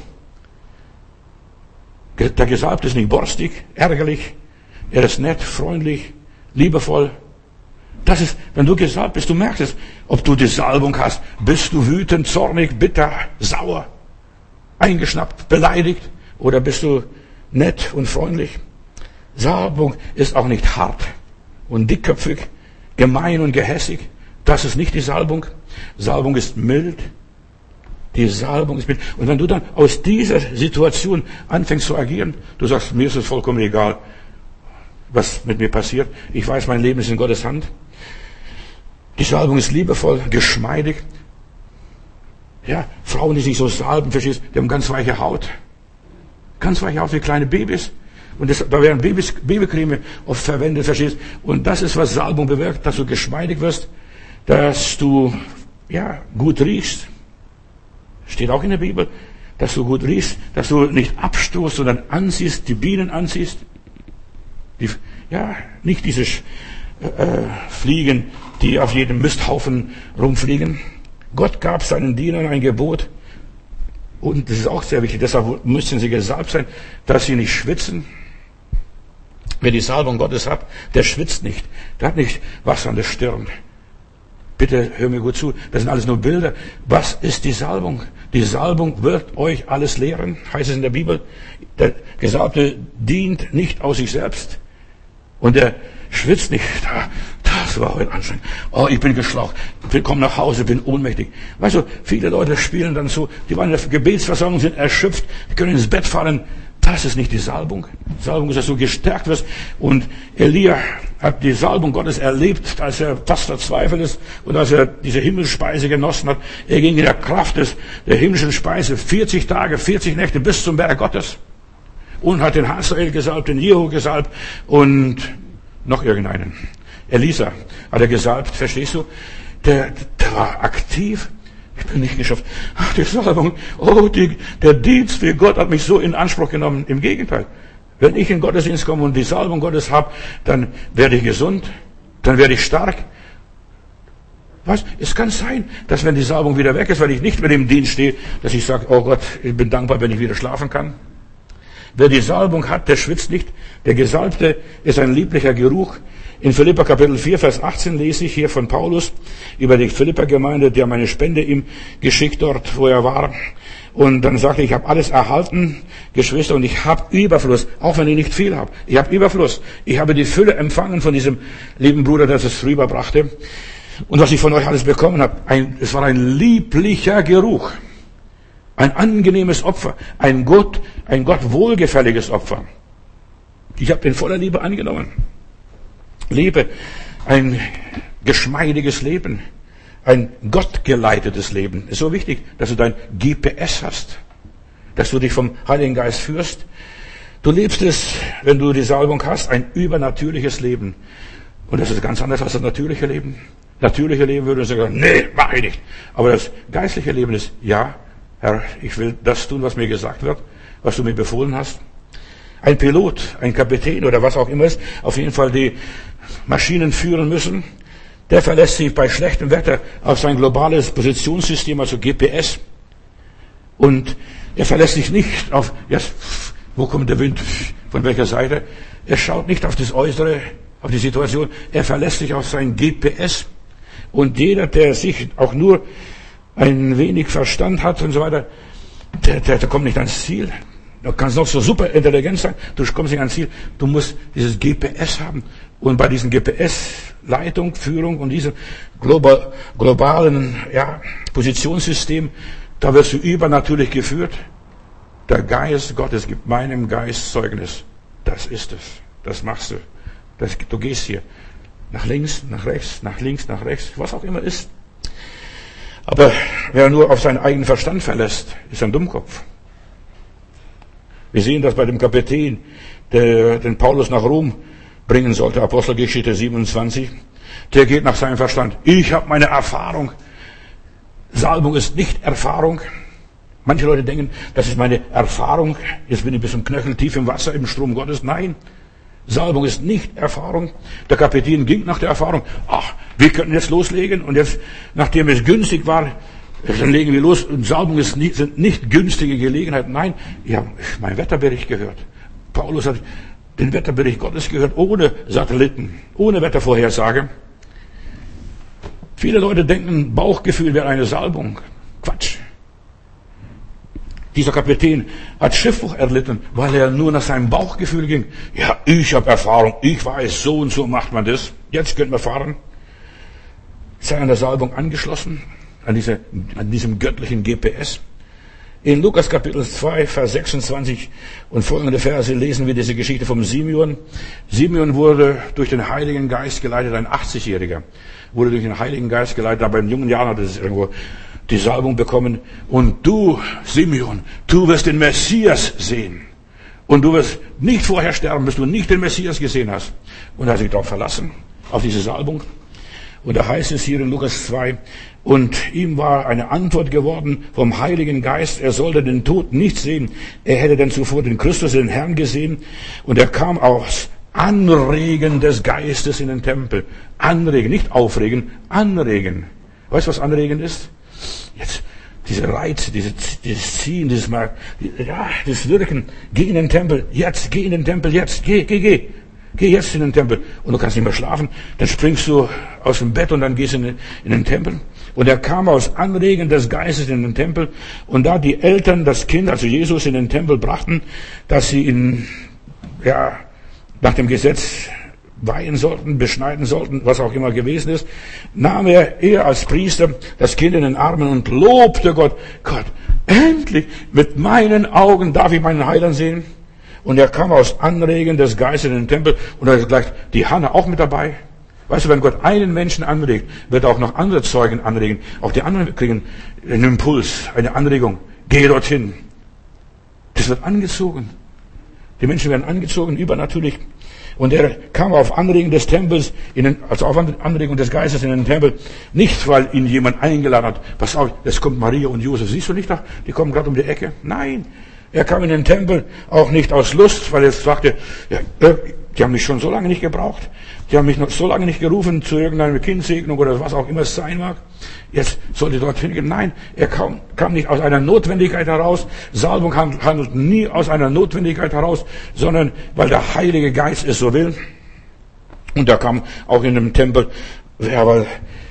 Der Gesalbte ist nicht borstig, ärgerlich. Er ist nett, freundlich, liebevoll. Das ist, wenn du gesalbt bist, du merkst es, ob du die Salbung hast. Bist du wütend, zornig, bitter, sauer, eingeschnappt, beleidigt oder bist du nett und freundlich? Salbung ist auch nicht hart und dickköpfig, gemein und gehässig. Das ist nicht die Salbung. Salbung ist mild. Die Salbung ist mild. Und wenn du dann aus dieser Situation anfängst zu agieren, du sagst, mir ist es vollkommen egal, was mit mir passiert. Ich weiß, mein Leben ist in Gottes Hand. Die Salbung ist liebevoll, geschmeidig. Ja, Frauen, die sich so salben, verstehst, die haben ganz weiche Haut. Ganz weiche Haut wie kleine Babys. Und da werden Babycreme oft verwendet, verstehst. Und das ist, was Salbung bewirkt, dass du geschmeidig wirst, dass du, ja, gut riechst. Steht auch in der Bibel, dass du gut riechst, dass du nicht abstoßt, sondern anziehst, die Bienen anziehst. Nicht diese Fliegen, die auf jedem Misthaufen rumfliegen. Gott gab seinen Dienern ein Gebot. Und das ist auch sehr wichtig. Deshalb müssen sie gesalbt sein, dass sie nicht schwitzen. Wer die Salbung Gottes hat, der schwitzt nicht. Der hat nicht Wasser an der Stirn. Bitte hör mir gut zu. Das sind alles nur Bilder. Was ist die Salbung? Die Salbung wird euch alles lehren, heißt es in der Bibel. Der Gesalbte dient nicht aus sich selbst. Und er schwitzt nicht. Das war heute anstrengend. Oh, ich bin geschlaucht. Ich komme nach Hause, bin ohnmächtig. Weißt du, viele Leute spielen dann so, die waren in der Gebetsversammlung, sind erschöpft, die können ins Bett fallen. Das ist nicht die Salbung. Salbung ist, dass du gestärkt wirst. Und Elia hat die Salbung Gottes erlebt, als er fast verzweifelt ist und als er diese Himmelsspeise genossen hat. Er ging in der Kraft der himmlischen Speise 40 Tage, 40 Nächte bis zum Berg Gottes. Und hat den Hazael gesalbt, den Jehu gesalbt und noch irgendeinen. Elisa hat er gesalbt, verstehst du? Der war aktiv. Ich bin nicht geschafft. Ach, die Salbung, der Dienst für Gott hat mich so in Anspruch genommen. Im Gegenteil. Wenn ich in den Gottesdienst komme und die Salbung Gottes habe, dann werde ich gesund, dann werde ich stark. Was? Es kann sein, dass wenn die Salbung wieder weg ist, weil ich nicht mehr im Dienst stehe, dass ich sage, oh Gott, ich bin dankbar, wenn ich wieder schlafen kann. Wer die Salbung hat, der schwitzt nicht. Der Gesalbte ist ein lieblicher Geruch. In Philipper Kapitel 4, Vers 18 lese ich hier von Paulus über die Philipper-Gemeinde, die haben eine Spende ihm geschickt dort, wo er war. Und dann sagte er, ich habe alles erhalten, Geschwister, und ich habe Überfluss, auch wenn ich nicht viel habe. Ich habe Überfluss. Ich habe die Fülle empfangen von diesem lieben Bruder, der es rüberbrachte. Und was ich von euch alles bekommen habe, es war ein lieblicher Geruch. Ein angenehmes Opfer. Ein Gott wohlgefälliges Opfer. Ich habe den voller Liebe angenommen. Lebe ein geschmeidiges Leben. Ein gottgeleitetes Leben. Es ist so wichtig, dass du dein GPS hast. Dass du dich vom Heiligen Geist führst. Du lebst es, wenn du die Salbung hast, ein übernatürliches Leben. Und das ist ganz anders als das natürliche Leben. Natürliche Leben würde sagen, nee, mach ich nicht. Aber das geistliche Leben ist, ja, Herr, ich will das tun, was mir gesagt wird, was du mir befohlen hast. Ein Pilot, ein Kapitän oder was auch immer ist, auf jeden Fall die Maschinen führen müssen, der verlässt sich bei schlechtem Wetter auf sein globales Positionssystem, also GPS. Und er verlässt sich nicht auf, jetzt, wo kommt der Wind, von welcher Seite. Er schaut nicht auf das Äußere, auf die Situation. Er verlässt sich auf sein GPS. Und jeder, der sich auch nur ein wenig Verstand hat und so weiter, der kommt nicht ans Ziel. Du kannst noch so super intelligent sein, du kommst nicht ans Ziel. Du musst dieses GPS haben. Und bei diesem GPS-Leitung, Führung und diesem globalen Positionssystem, da wirst du übernatürlich geführt. Der Geist Gottes gibt meinem Geist Zeugnis. Das ist es. Das machst du. Du gehst hier nach links, nach rechts, nach links, nach rechts, was auch immer ist. Aber wer nur auf seinen eigenen Verstand verlässt, ist ein Dummkopf. Wir sehen das bei dem Kapitän, der den Paulus nach Rom bringen sollte, Apostelgeschichte 27. Der geht nach seinem Verstand. Ich habe meine Erfahrung. Salbung ist nicht Erfahrung. Manche Leute denken, das ist meine Erfahrung. Jetzt bin ich bis zum Knöchel tief im Wasser, im Strom Gottes. Nein. Salbung ist nicht Erfahrung. Der Kapitän ging nach der Erfahrung. Ach, wir könnten jetzt loslegen und jetzt, nachdem es günstig war, dann legen wir los. Und Salbung sind nicht günstige Gelegenheiten. Nein, ich habe meinen Wetterbericht gehört. Paulus hat den Wetterbericht Gottes gehört, ohne Satelliten, ohne Wettervorhersage. Viele Leute denken, Bauchgefühl wäre eine Salbung. Quatsch. Dieser Kapitän hat Schiffbruch erlitten, weil er nur nach seinem Bauchgefühl ging. Ja, ich habe Erfahrung, ich weiß, so und so macht man das. Jetzt können wir fahren. Sei an der Salbung angeschlossen, an diesem göttlichen GPS. In Lukas Kapitel 2, Vers 26 und folgende Verse lesen wir diese Geschichte vom Simeon. Simeon wurde durch den Heiligen Geist geleitet, ein 80-Jähriger, wurde durch den Heiligen Geist geleitet, aber in jungen Jahren hat er irgendwo die Salbung bekommen. Und du, Simeon, du wirst den Messias sehen. Und du wirst nicht vorher sterben, bis du nicht den Messias gesehen hast. Und er hat sich darauf verlassen, auf diese Salbung. Und da heißt es hier in Lukas 2, und ihm war eine Antwort geworden vom Heiligen Geist, er sollte den Tod nicht sehen. Er hätte denn zuvor den Christus, den Herrn gesehen. Und er kam aus Anregen des Geistes in den Tempel. Anregen, nicht aufregen, anregen. Weißt du, was anregen ist? Jetzt, diese Reiz, dieses Ziehen, das Wirken. Geh in den Tempel, jetzt, geh in den Tempel, jetzt, geh. Geh jetzt in den Tempel. Und du kannst nicht mehr schlafen. Dann springst du aus dem Bett und dann gehst du in den Tempel. Und er kam aus Anregen des Geistes in den Tempel. Und da die Eltern das Kind, also Jesus, in den Tempel brachten, dass sie ihn, nach dem Gesetz weihen sollten, beschneiden sollten, was auch immer gewesen ist, nahm er als Priester das Kind in den Armen und lobte Gott. Gott, endlich, mit meinen Augen darf ich meinen Heiland sehen. Und er kam aus Anregen des Geistes in den Tempel und da ist gleich die Hanna auch mit dabei. Weißt du, wenn Gott einen Menschen anregt, wird er auch noch andere Zeugen anregen. Auch die anderen kriegen einen Impuls, eine Anregung. Geh dorthin. Das wird angezogen. Die Menschen werden angezogen, übernatürlich. Und er kam auf Anregen des Tempels, also auf Anregung des Geistes in den Tempel, nicht weil ihn jemand eingeladen hat. Pass auf, jetzt kommt Maria und Josef. Siehst du nicht, die kommen gerade um die Ecke? Nein. Er kam in den Tempel auch nicht aus Lust, weil er sagte, die haben mich schon so lange nicht gebraucht. Die haben mich noch so lange nicht gerufen zu irgendeiner Kindsegnung oder was auch immer es sein mag. Jetzt sollte ich dorthin gehen. Nein, er kam nicht aus einer Notwendigkeit heraus. Salbung handelt nie aus einer Notwendigkeit heraus, sondern weil der Heilige Geist es so will. Und er kam auch in den Tempel, weil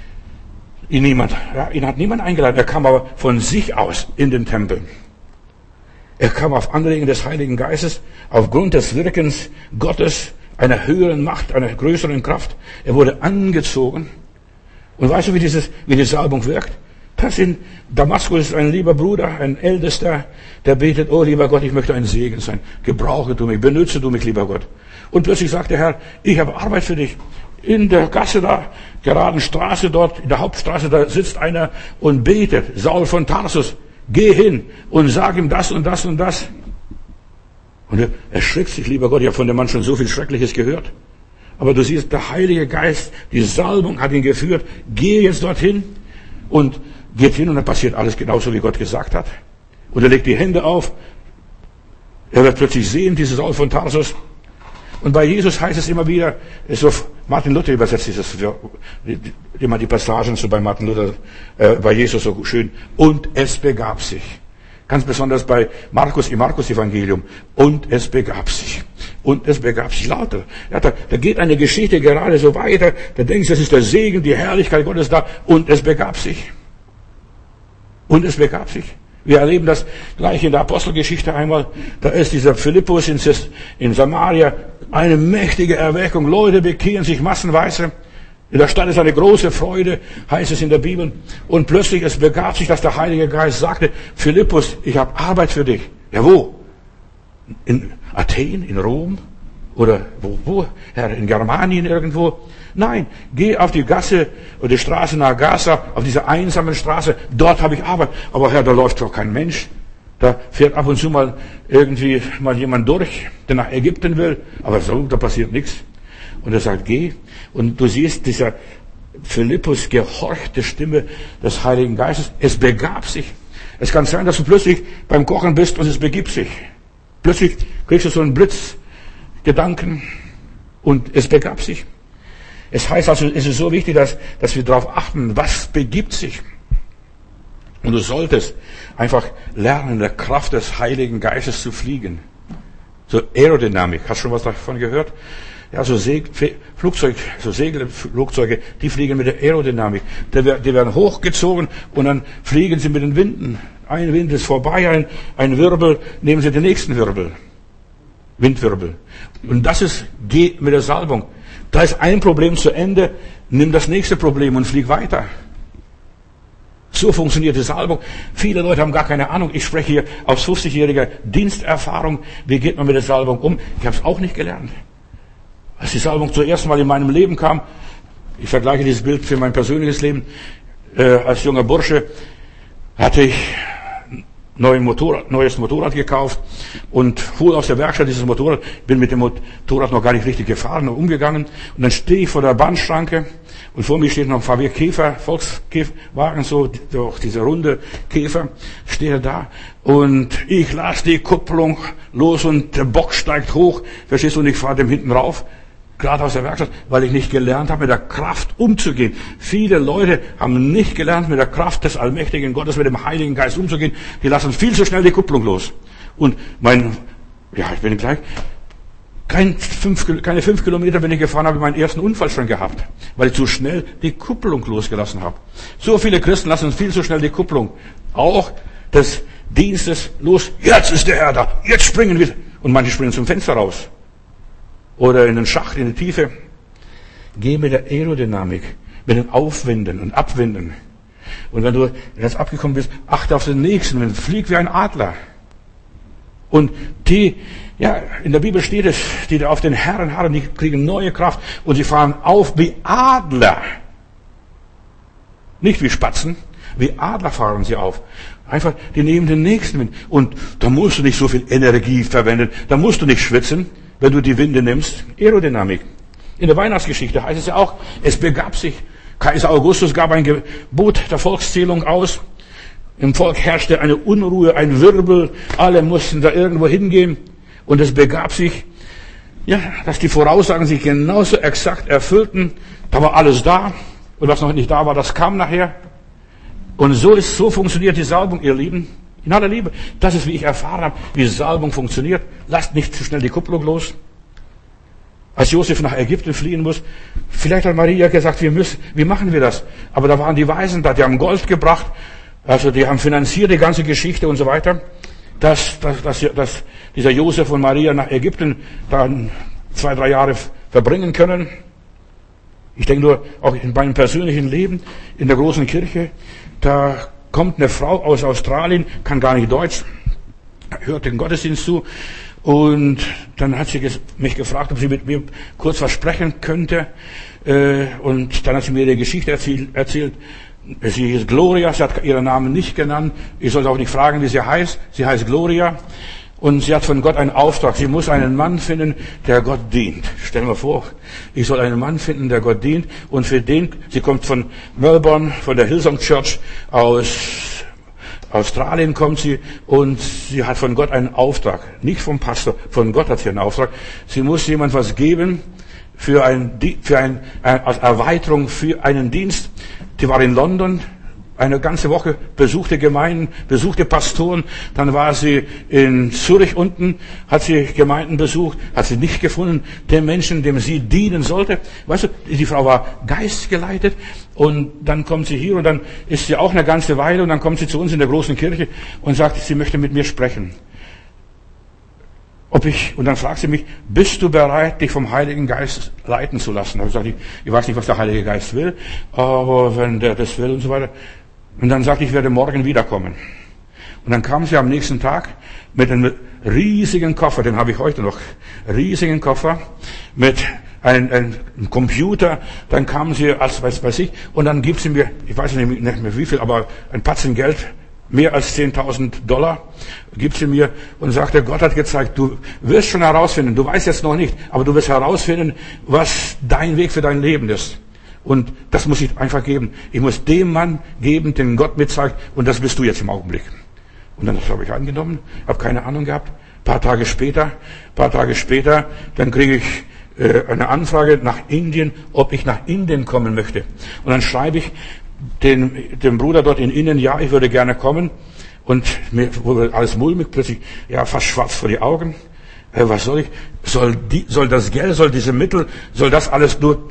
ihn hat niemand eingeladen. Er kam aber von sich aus in den Tempel. Er kam auf Anregen des Heiligen Geistes, aufgrund des Wirkens Gottes, einer höheren Macht, einer größeren Kraft. Er wurde angezogen. Und weißt du, wie die Salbung wirkt? Das in Damaskus ist ein lieber Bruder, ein Ältester, der betet, oh lieber Gott, ich möchte ein Segen sein. Gebrauche du mich, benütze du mich, lieber Gott. Und plötzlich sagt der Herr, ich habe Arbeit für dich. In der Gasse da, geraden Straße dort, in der Hauptstraße, da sitzt einer und betet. Saul von Tarsus, geh hin und sag ihm das und das und das. Und er erschrickt sich, lieber Gott, ich habe von dem Mann schon so viel Schreckliches gehört. Aber du siehst, der Heilige Geist, die Salbung hat ihn geführt. Geh jetzt dorthin und geht hin und dann passiert alles genauso, wie Gott gesagt hat. Und er legt die Hände auf. Er wird plötzlich sehen, diese Saul von Tarsus. Und bei Jesus heißt es immer wieder, so Martin Luther übersetzt dieses, immer die Passagen so bei Martin Luther, bei Jesus so schön. Und es begab sich. Ganz besonders bei Markus, im Markus-Evangelium. Und es begab sich. Und es begab sich lauter. Ja, da geht eine Geschichte gerade so weiter. Da denkst du, das ist der Segen, die Herrlichkeit Gottes da. Und es begab sich. Und es begab sich. Wir erleben das gleich in der Apostelgeschichte einmal. Da ist dieser Philippus in Samaria. Eine mächtige Erweckung. Leute bekehren sich massenweise. In der Stadt ist eine große Freude, heißt es in der Bibel. Und plötzlich, es begab sich, dass der Heilige Geist sagte, Philippus, ich habe Arbeit für dich. Ja, wo? In Athen, in Rom? Oder wo? Herr, in Germanien irgendwo? Nein, geh auf die Gasse oder die Straße nach Gaza, auf diese einsamen Straße. Dort habe ich Arbeit. Aber Herr, da läuft doch kein Mensch. Da fährt ab und zu mal irgendwie mal jemand durch, der nach Ägypten will. Aber so, da passiert nichts. Und er sagt, geh. Und du siehst, dieser Philippus gehorcht der Stimme des Heiligen Geistes. Es begab sich. Es kann sein, dass du plötzlich beim Kochen bist und es begibt sich. Plötzlich kriegst du so einen Blitzgedanken und es begab sich. Es heißt also, es ist so wichtig, dass wir darauf achten, was begibt sich. Und du solltest einfach lernen, in der Kraft des Heiligen Geistes zu fliegen. So Aerodynamik. Hast du schon was davon gehört? Ja, so Segelflugzeuge, die fliegen mit der Aerodynamik. Die werden hochgezogen und dann fliegen sie mit den Winden. Ein Wind ist vorbei, ein Wirbel, nehmen sie den nächsten Wirbel. Windwirbel. Und das ist, geh mit der Salbung. Da ist ein Problem zu Ende, nimm das nächste Problem und flieg weiter. So funktioniert die Salbung. Viele Leute haben gar keine Ahnung. Ich spreche hier aus 50-jähriger Diensterfahrung. Wie geht man mit der Salbung um? Ich habe es auch nicht gelernt. Als die Salbung zuerst mal in meinem Leben kam, ich vergleiche dieses Bild für mein persönliches Leben, als junger Bursche hatte ich neues Motorrad gekauft und fuhr aus der Werkstatt dieses Motorrad, bin mit dem Motorrad noch gar nicht richtig gefahren, nur umgegangen und dann stehe ich vor der Bahnschranke und vor mir steht noch ein VW Käfer, Volkswagen, so dieser runde Käfer, steht er da und ich lasse die Kupplung los und der Bock steigt hoch, verstehst du, und ich fahre dem hinten rauf, gerade aus der Werkstatt, weil ich nicht gelernt habe, mit der Kraft umzugehen. Viele Leute haben nicht gelernt, mit der Kraft des allmächtigen Gottes, mit dem Heiligen Geist umzugehen. Die lassen viel zu schnell die Kupplung los. Und ich bin gleich, keine 5 Kilometer bin ich gefahren, habe ich meinen ersten Unfall schon gehabt, weil ich zu schnell die Kupplung losgelassen habe. So viele Christen lassen viel zu schnell die Kupplung, auch des Dienstes los. Jetzt ist der Herr da, jetzt springen wir. Und manche springen zum Fenster raus. Oder in den Schacht, in die Tiefe. Geh mit der Aerodynamik, mit dem Aufwinden und Abwinden. Und wenn du jetzt abgekommen bist, achte auf den Nächsten, flieg wie ein Adler. Und in der Bibel steht es, die da auf den Herrn harren, die kriegen neue Kraft und sie fahren auf wie Adler. Nicht wie Spatzen, wie Adler fahren sie auf. Einfach, die nehmen den Nächsten mit. Und da musst du nicht so viel Energie verwenden, da musst du nicht schwitzen, wenn du die Winde nimmst. Aerodynamik. In der Weihnachtsgeschichte heißt es ja auch, es begab sich. Kaiser Augustus gab ein Gebot der Volkszählung aus. Im Volk herrschte eine Unruhe, ein Wirbel. Alle mussten da irgendwo hingehen. Und es begab sich, dass die Voraussagen sich genauso exakt erfüllten. Da war alles da. Und was noch nicht da war, das kam nachher. Und so funktioniert die Salbung, ihr Lieben. In aller Liebe. Das ist, wie ich erfahren habe, wie Salbung funktioniert. Lasst nicht zu schnell die Kupplung los. Als Josef nach Ägypten fliehen muss, vielleicht hat Maria gesagt, wie machen wir das? Aber da waren die Weisen da, die haben Gold gebracht, also die haben finanziert die ganze Geschichte und so weiter, dass dieser Josef und Maria nach Ägypten dann 2-3 Jahre verbringen können. Ich denke nur, auch in meinem persönlichen Leben, in der großen Kirche, da kommt eine Frau aus Australien, kann gar nicht Deutsch, hört den Gottesdienst zu, und dann hat sie mich gefragt, ob sie mit mir kurz was sprechen könnte, und dann hat sie mir die Geschichte erzählt. Sie hieß Gloria, sie hat ihren Namen nicht genannt, ich sollte auch nicht fragen, wie sie heißt Gloria. Und sie hat von Gott einen Auftrag. Sie muss einen Mann finden, der Gott dient. Stell mir vor, ich soll einen Mann finden, der Gott dient. Und für den, sie kommt von Melbourne, von der Hillsong Church aus Australien kommt sie, und sie hat von Gott einen Auftrag. Nicht vom Pastor, von Gott hat sie einen Auftrag. Sie muss jemand was geben als Erweiterung für einen Dienst. Die war in London, eine ganze Woche, besuchte Gemeinden, besuchte Pastoren. Dann war sie in Zürich unten, hat sie Gemeinden besucht, hat sie nicht gefunden, den Menschen, dem sie dienen sollte. Weißt du, die Frau war geistgeleitet, und dann kommt sie hier, und dann ist sie auch eine ganze Weile, und dann kommt sie zu uns in der großen Kirche und sagt, sie möchte mit mir sprechen. Und dann fragt sie mich, bist du bereit, dich vom Heiligen Geist leiten zu lassen? Da habe ich gesagt, ich weiß nicht, was der Heilige Geist will, aber wenn der das will und so weiter. Und dann sagte ich werde morgen wiederkommen. Und dann kam sie am nächsten Tag mit einem riesigen Koffer, den habe ich heute noch, riesigen Koffer mit einem Computer. Dann kam sie als weiß ich, und dann gibt sie mir, ich weiß nicht mehr wie viel, aber ein Batzen Geld, mehr als $10.000, gibt sie mir und sagte, Gott hat gezeigt, du wirst schon herausfinden, du weißt jetzt noch nicht, aber du wirst herausfinden, was dein Weg für dein Leben ist. Und das muss ich einfach geben. Ich muss dem Mann geben, den Gott mir zeigt, und das bist du jetzt im Augenblick. Und dann habe ich angenommen, habe keine Ahnung gehabt. Ein paar Tage später, dann kriege ich eine Anfrage nach Indien, ob ich nach Indien kommen möchte. Und dann schreibe ich dem Bruder dort in Indien, ja, ich würde gerne kommen. Und mir wurde alles mulmig, plötzlich, ja, fast schwarz vor die Augen. Was soll ich? Soll das Geld, soll diese Mittel, soll das alles nur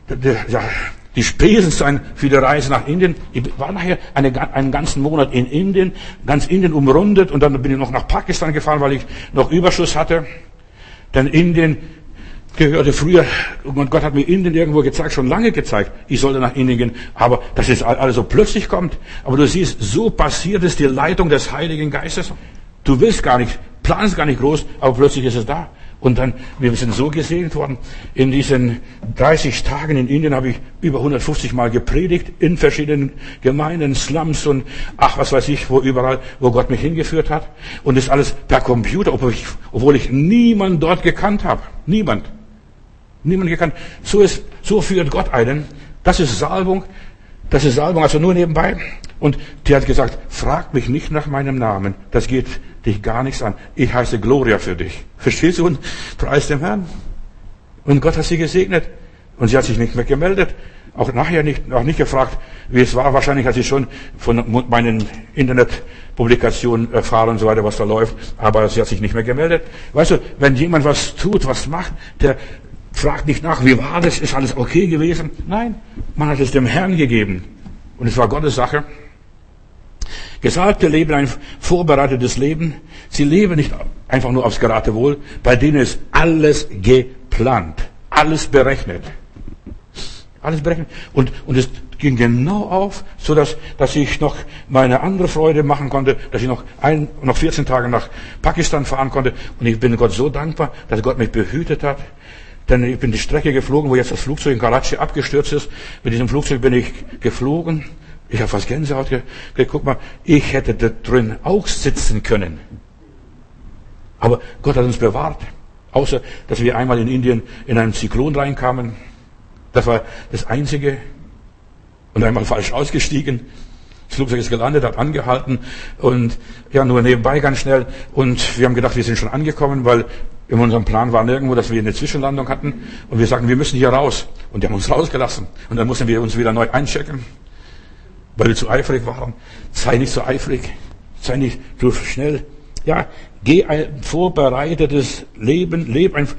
die Spesen sein für die Reise nach Indien? Ich war nachher einen ganzen Monat in Indien, ganz Indien umrundet, und dann bin ich noch nach Pakistan gefahren, weil ich noch Überschuss hatte. Denn Indien gehörte früher, und Gott hat mir Indien irgendwo gezeigt, schon lange gezeigt, ich sollte nach Indien gehen, aber dass es alles so plötzlich kommt. Aber du siehst, so passiert es, die Leitung des Heiligen Geistes. Du willst gar nicht, planst gar nicht groß, aber plötzlich ist es da. Und dann, wir sind so gesegnet worden. In diesen 30 Tagen in Indien habe ich über 150 Mal gepredigt, in verschiedenen Gemeinden, Slums und was weiß ich, überall, wo Gott mich hingeführt hat. Und das alles per Computer, obwohl ich niemanden dort gekannt habe. Niemand gekannt. So führt Gott einen. Das ist Salbung, also nur nebenbei. Und der hat gesagt, frag mich nicht nach meinem Namen. Das geht dich gar nichts an. Ich heiße Gloria für dich. Verstehst du? Und preis dem Herrn. Und Gott hat sie gesegnet. Und sie hat sich nicht mehr gemeldet. Auch nachher nicht gefragt, wie es war. Wahrscheinlich hat sie schon von meinen Internetpublikationen erfahren und so weiter, was da läuft. Aber sie hat sich nicht mehr gemeldet. Weißt du, wenn jemand was tut, was macht, der fragt nicht nach, wie war das? Ist alles okay gewesen? Nein, man hat es dem Herrn gegeben. Und es war Gottes Sache. Gesalbte leben ein vorbereitetes Leben. Sie leben nicht einfach nur aufs Geratewohl. Bei denen ist alles geplant. Alles berechnet. Alles berechnet. Und es ging genau auf, so dass ich noch meine andere Freude machen konnte, dass ich noch 14 Tage nach Pakistan fahren konnte. Und ich bin Gott so dankbar, dass Gott mich behütet hat. Denn ich bin die Strecke geflogen, wo jetzt das Flugzeug in Karachi abgestürzt ist. Mit diesem Flugzeug bin ich geflogen. Ich habe fast Gänsehaut gekriegt. Guck mal, ich hätte da drin auch sitzen können. Aber Gott hat uns bewahrt. Außer, dass wir einmal in Indien in einen Zyklon reinkamen. Das war das Einzige. Und einmal falsch ausgestiegen. Das Flugzeug ist gelandet, hat angehalten. Und ja, nur nebenbei ganz schnell. Und wir haben gedacht, wir sind schon angekommen, weil in unserem Plan war nirgendwo, dass wir eine Zwischenlandung hatten. Und wir sagten, wir müssen hier raus. Und die haben uns rausgelassen. Und dann mussten wir uns wieder neu einchecken, weil wir zu eifrig waren. Sei nicht so eifrig. Sei nicht zu schnell. Ja, geh ein vorbereitetes Leben.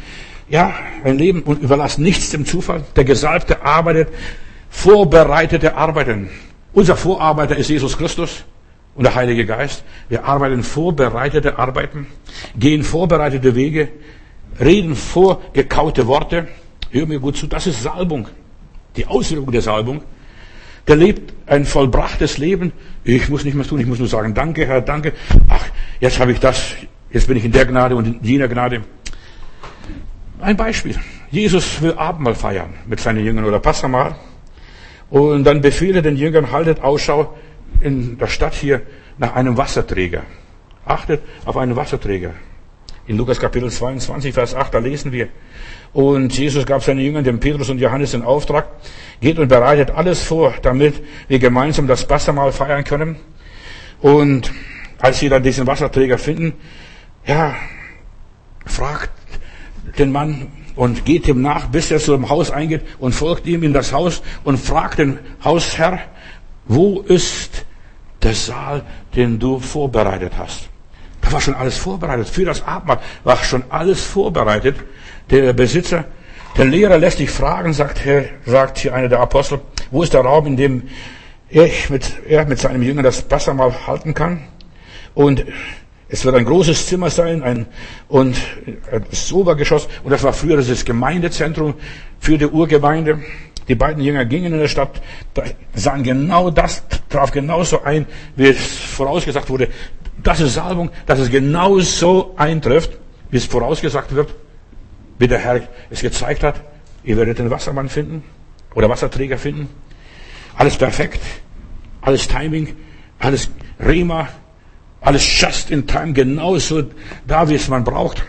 Ein Leben und überlass nichts dem Zufall. Der Gesalbte arbeitet, vorbereitete Arbeiten. Unser Vorarbeiter ist Jesus Christus und der Heilige Geist. Wir arbeiten vorbereitete Arbeiten, gehen vorbereitete Wege, reden vorgekaute Worte. Hör mir gut zu, das ist Salbung. Die Auswirkung der Salbung. Der lebt ein vollbrachtes Leben. Ich muss nicht mehr tun, ich muss nur sagen, danke, Herr, danke. Ach, jetzt habe ich das, jetzt bin ich in der Gnade und in jener Gnade. Ein Beispiel. Jesus will Abendmahl feiern mit seinen Jüngern oder Passamal. Und dann befiehlt er den Jüngern, haltet Ausschau in der Stadt hier nach einem Wasserträger. Achtet auf einen Wasserträger. In Lukas Kapitel 22, Vers 8, da lesen wir. Und Jesus gab seinen Jüngern, dem Petrus und Johannes, den Auftrag, geht und bereitet alles vor, damit wir gemeinsam das Passamal feiern können. Und als sie dann diesen Wasserträger finden, ja, fragt den Mann und geht ihm nach, bis er zu dem Haus eingeht und folgt ihm in das Haus und fragt den Hausherr, wo ist der Saal, den du vorbereitet hast? Da war schon alles vorbereitet. Für das Abendmahl war schon alles vorbereitet. Der Besitzer, der Lehrer lässt dich fragen, sagt hier einer der Apostel, wo ist der Raum, in dem er mit seinem Jünger das Passamal halten kann? Und es wird ein großes Zimmer sein, das Obergeschoss, und das war früher das Gemeindezentrum für die Urgemeinde. Die beiden Jünger gingen in der Stadt, sahen genau das, traf genauso ein, wie es vorausgesagt wurde. Das ist Salbung, dass es genau so eintrifft, wie es vorausgesagt wird, wie der Herr es gezeigt hat. Ihr werdet den Wassermann finden oder Wasserträger finden. Alles perfekt, alles Timing, alles Rema, alles just in time, genauso da, wie es man braucht.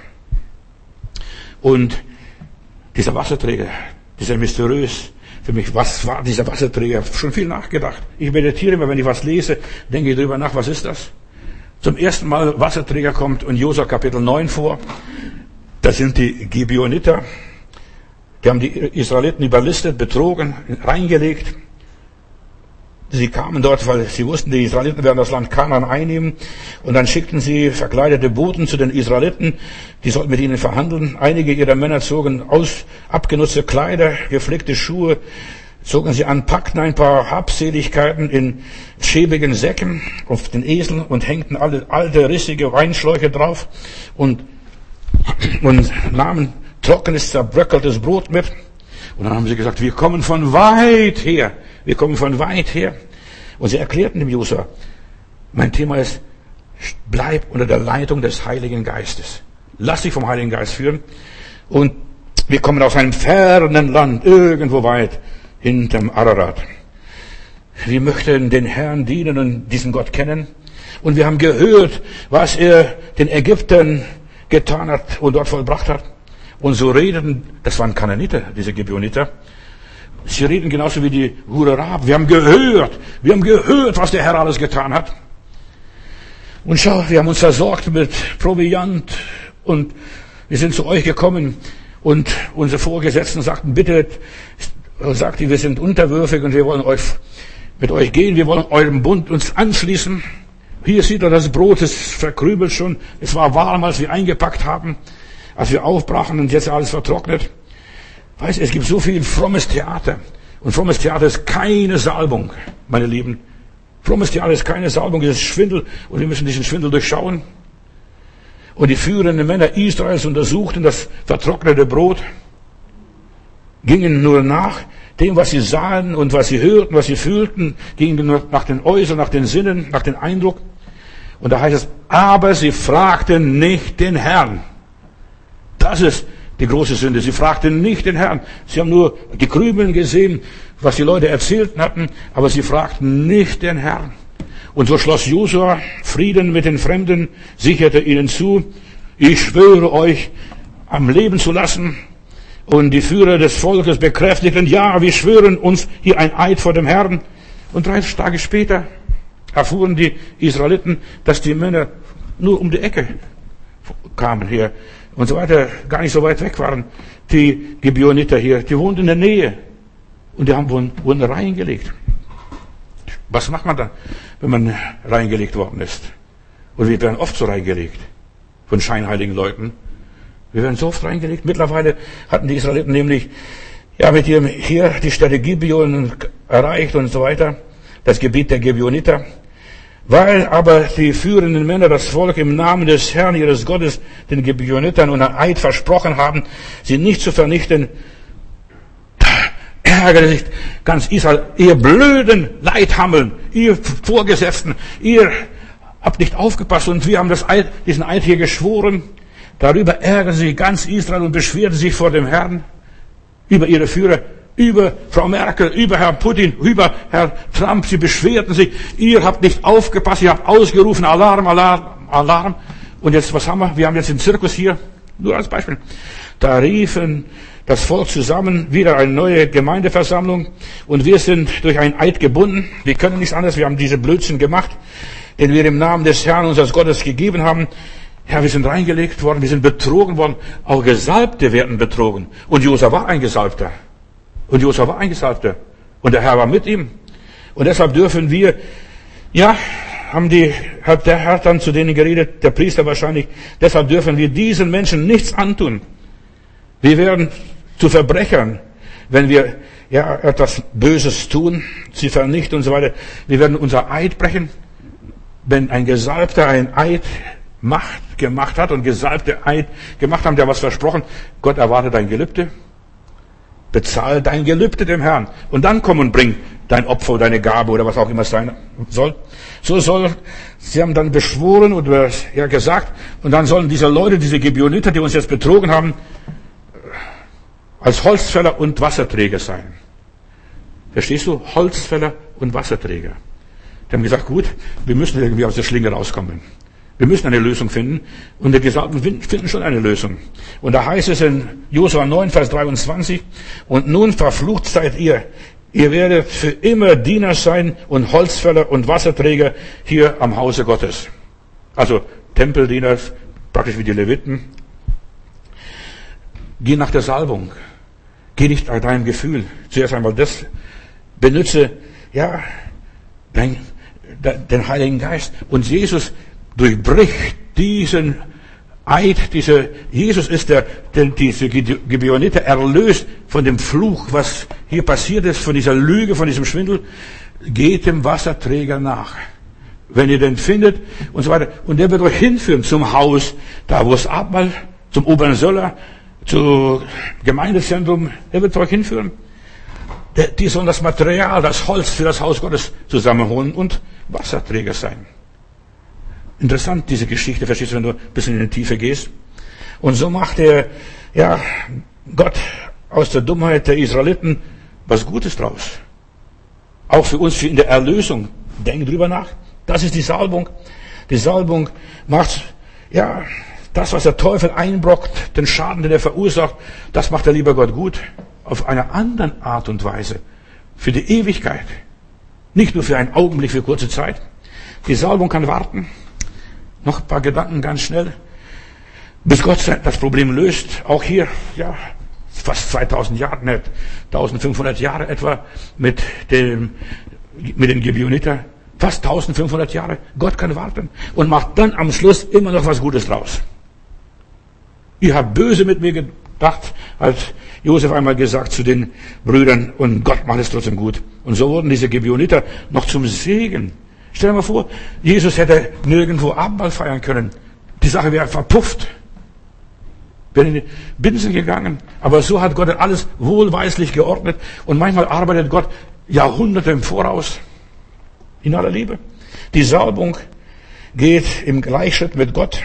Und dieser Wasserträger, dieser mysteriös, für mich, was war dieser Wasserträger? Schon viel nachgedacht. Ich meditiere immer, wenn ich was lese, denke ich darüber nach, was ist das? Zum ersten Mal Wasserträger kommt in Josua Kapitel 9 vor. Das sind die Gibeoniter. Die haben die Israeliten überlistet, betrogen, reingelegt. Sie kamen dort, weil sie wussten, die Israeliten werden das Land Kanaan einnehmen. Und dann schickten sie verkleidete Boten zu den Israeliten. Die sollten mit ihnen verhandeln. Einige ihrer Männer zogen abgenutzte Kleider, gepflegte Schuhe, zogen sie an, packten ein paar Habseligkeiten in schäbigen Säcken auf den Esel und hängten alle alte, rissige Weinschläuche drauf und nahmen trockenes, zerbröckeltes Brot mit. Und dann haben sie gesagt, wir kommen von weit her. Wir kommen von weit her. Und sie erklärten dem Josua, mein Thema ist, bleib unter der Leitung des Heiligen Geistes. Lass dich vom Heiligen Geist führen. Und wir kommen aus einem fernen Land, irgendwo weit hinterm Ararat. Wir möchten den Herrn dienen und diesen Gott kennen. Und wir haben gehört, was er den Ägyptern getan hat und dort vollbracht hat. Und so redeten, das waren Kanaaniter, diese Gibeoniter. Sie reden genauso wie die Hure Rahab. Wir haben gehört, was der Herr alles getan hat. Und schau, wir haben uns versorgt mit Proviant und wir sind zu euch gekommen und unsere Vorgesetzten sagten, bitte, sagte, wir sind unterwürfig und wir wollen mit euch gehen, wir wollen eurem Bund uns anschließen. Hier sieht ihr, das Brot ist verkrübelt schon. Es war warm, als wir eingepackt haben, als wir aufbrachen und jetzt alles vertrocknet. Weißt, es gibt so viel frommes Theater. Und frommes Theater ist keine Salbung, meine Lieben. Frommes Theater ist keine Salbung, es ist Schwindel. Und wir müssen diesen Schwindel durchschauen. Und die führenden Männer Israels untersuchten das vertrocknete Brot, gingen nur nach dem, was sie sahen und was sie hörten, was sie fühlten, gingen nur nach den Äußeren, nach den Sinnen, nach dem Eindruck. Und da heißt es, aber sie fragten nicht den Herrn. Das ist die große Sünde. Sie fragten nicht den Herrn. Sie haben nur die Krümeln gesehen, was die Leute erzählt hatten, aber sie fragten nicht den Herrn. Und so schloss Josua Frieden mit den Fremden, sicherte ihnen zu, ich schwöre euch, am Leben zu lassen. Und die Führer des Volkes bekräftigten, ja, wir schwören uns hier ein Eid vor dem Herrn. Und 3 Tage später erfuhren die Israeliten, dass die Männer nur um die Ecke kamen hier und so weiter, gar nicht so weit weg waren. Die Gibeoniter hier, die wohnten in der Nähe und die wurden reingelegt. Was macht man dann, wenn man reingelegt worden ist? Und wir werden oft so reingelegt von scheinheiligen Leuten. Wir werden so oft reingelegt. Mittlerweile hatten die Israeliten nämlich mit ihrem hier die Städte Gibeon erreicht und so weiter, das Gebiet der Gibeoniter. Weil aber die führenden Männer das Volk im Namen des Herrn ihres Gottes den Gibeonitern und ein Eid versprochen haben, sie nicht zu vernichten, da ärgerte sich ganz Israel, ihr blöden Leithammeln, ihr Vorgesetzten, ihr habt nicht aufgepasst und wir haben diesen Eid hier geschworen. Darüber ärgerte sich ganz Israel und beschwerte sich vor dem Herrn über ihre Führer, über Frau Merkel, über Herrn Putin, über Herrn Trump. Sie beschwerten sich, ihr habt nicht aufgepasst, ihr habt ausgerufen, Alarm, Alarm, Alarm. Und jetzt, was haben wir? Wir haben jetzt den Zirkus hier, nur als Beispiel. Da riefen das Volk zusammen, wieder eine neue Gemeindeversammlung. Und wir sind durch einen Eid gebunden. Wir können nichts anderes. Wir haben diese Blödsinn gemacht, den wir im Namen des Herrn, unseres Gottes, gegeben haben. Ja, wir sind reingelegt worden, wir sind betrogen worden. Auch Gesalbte werden betrogen. Und Josua war ein Gesalbter. Und der Herr war mit ihm. Und deshalb dürfen wir, ja, hat der Herr dann zu denen geredet, der Priester wahrscheinlich, deshalb dürfen wir diesen Menschen nichts antun. Wir werden zu Verbrechern, wenn wir ja etwas Böses tun, sie vernichten und so weiter. Wir werden unser Eid brechen. Wenn ein Gesalbter ein Eid gemacht hat und Gesalbte Eid gemacht haben, der was versprochen, Gott erwartet ein Gelübde. Bezahl dein Gelübde dem Herrn. Und dann komm und bring dein Opfer, deine Gabe oder was auch immer es sein soll. Sie haben dann beschworen oder ja gesagt, und dann sollen diese Leute, diese Gibeoniter, die uns jetzt betrogen haben, als Holzfäller und Wasserträger sein. Verstehst du? Holzfäller und Wasserträger. Die haben gesagt, gut, wir müssen irgendwie aus der Schlinge rauskommen. Wir müssen eine Lösung finden. Und die Gesalbten finden schon eine Lösung. Und da heißt es in Josua 9, Vers 23, und nun verflucht seid ihr. Ihr werdet für immer Diener sein und Holzfäller und Wasserträger hier am Hause Gottes. Also Tempeldiener, praktisch wie die Leviten. Geh nach der Salbung. Geh nicht nach deinem Gefühl. Zuerst einmal das. Benütze, ja, den Heiligen Geist. Und Jesus durchbricht diesen Eid, Jesus ist diese Gibeoniter erlöst von dem Fluch, was hier passiert ist, von dieser Lüge, von diesem Schwindel. Geht dem Wasserträger nach. Wenn ihr den findet und so weiter. Und der wird euch hinführen zum Haus, da wo es Abendmahl, zum oberen Söller, zum Gemeindezentrum. Er wird euch hinführen. Die sollen das Material, das Holz für das Haus Gottes zusammenholen und Wasserträger sein. Interessant, diese Geschichte, verstehst du, wenn du ein bisschen in die Tiefe gehst. Und so macht Gott aus der Dummheit der Israeliten was Gutes draus. Auch für uns in der Erlösung. Denk drüber nach. Das ist die Salbung. Die Salbung macht, ja, das, was der Teufel einbrockt, den Schaden, den er verursacht, das macht der liebe Gott gut. Auf einer anderen Art und Weise. Für die Ewigkeit. Nicht nur für einen Augenblick, für kurze Zeit. Die Salbung kann warten. Noch ein paar Gedanken ganz schnell. Bis Gott das Problem löst. Auch hier, ja, fast 2000 Jahre, nicht, 1500 Jahre etwa mit den Gibeoniter. Fast 1500 Jahre. Gott kann warten und macht dann am Schluss immer noch was Gutes draus. Ihr habt böse mit mir gedacht, hat Josef einmal gesagt zu den Brüdern, und Gott macht es trotzdem gut. Und so wurden diese Gibeoniter noch zum Segen. Stell dir mal vor, Jesus hätte nirgendwo Abendmahl feiern können. Die Sache wäre verpufft. Wäre in die Binsen gegangen. Aber so hat Gott alles wohlweislich geordnet. Und manchmal arbeitet Gott Jahrhunderte im Voraus. In aller Liebe. Die Salbung geht im Gleichschritt mit Gott.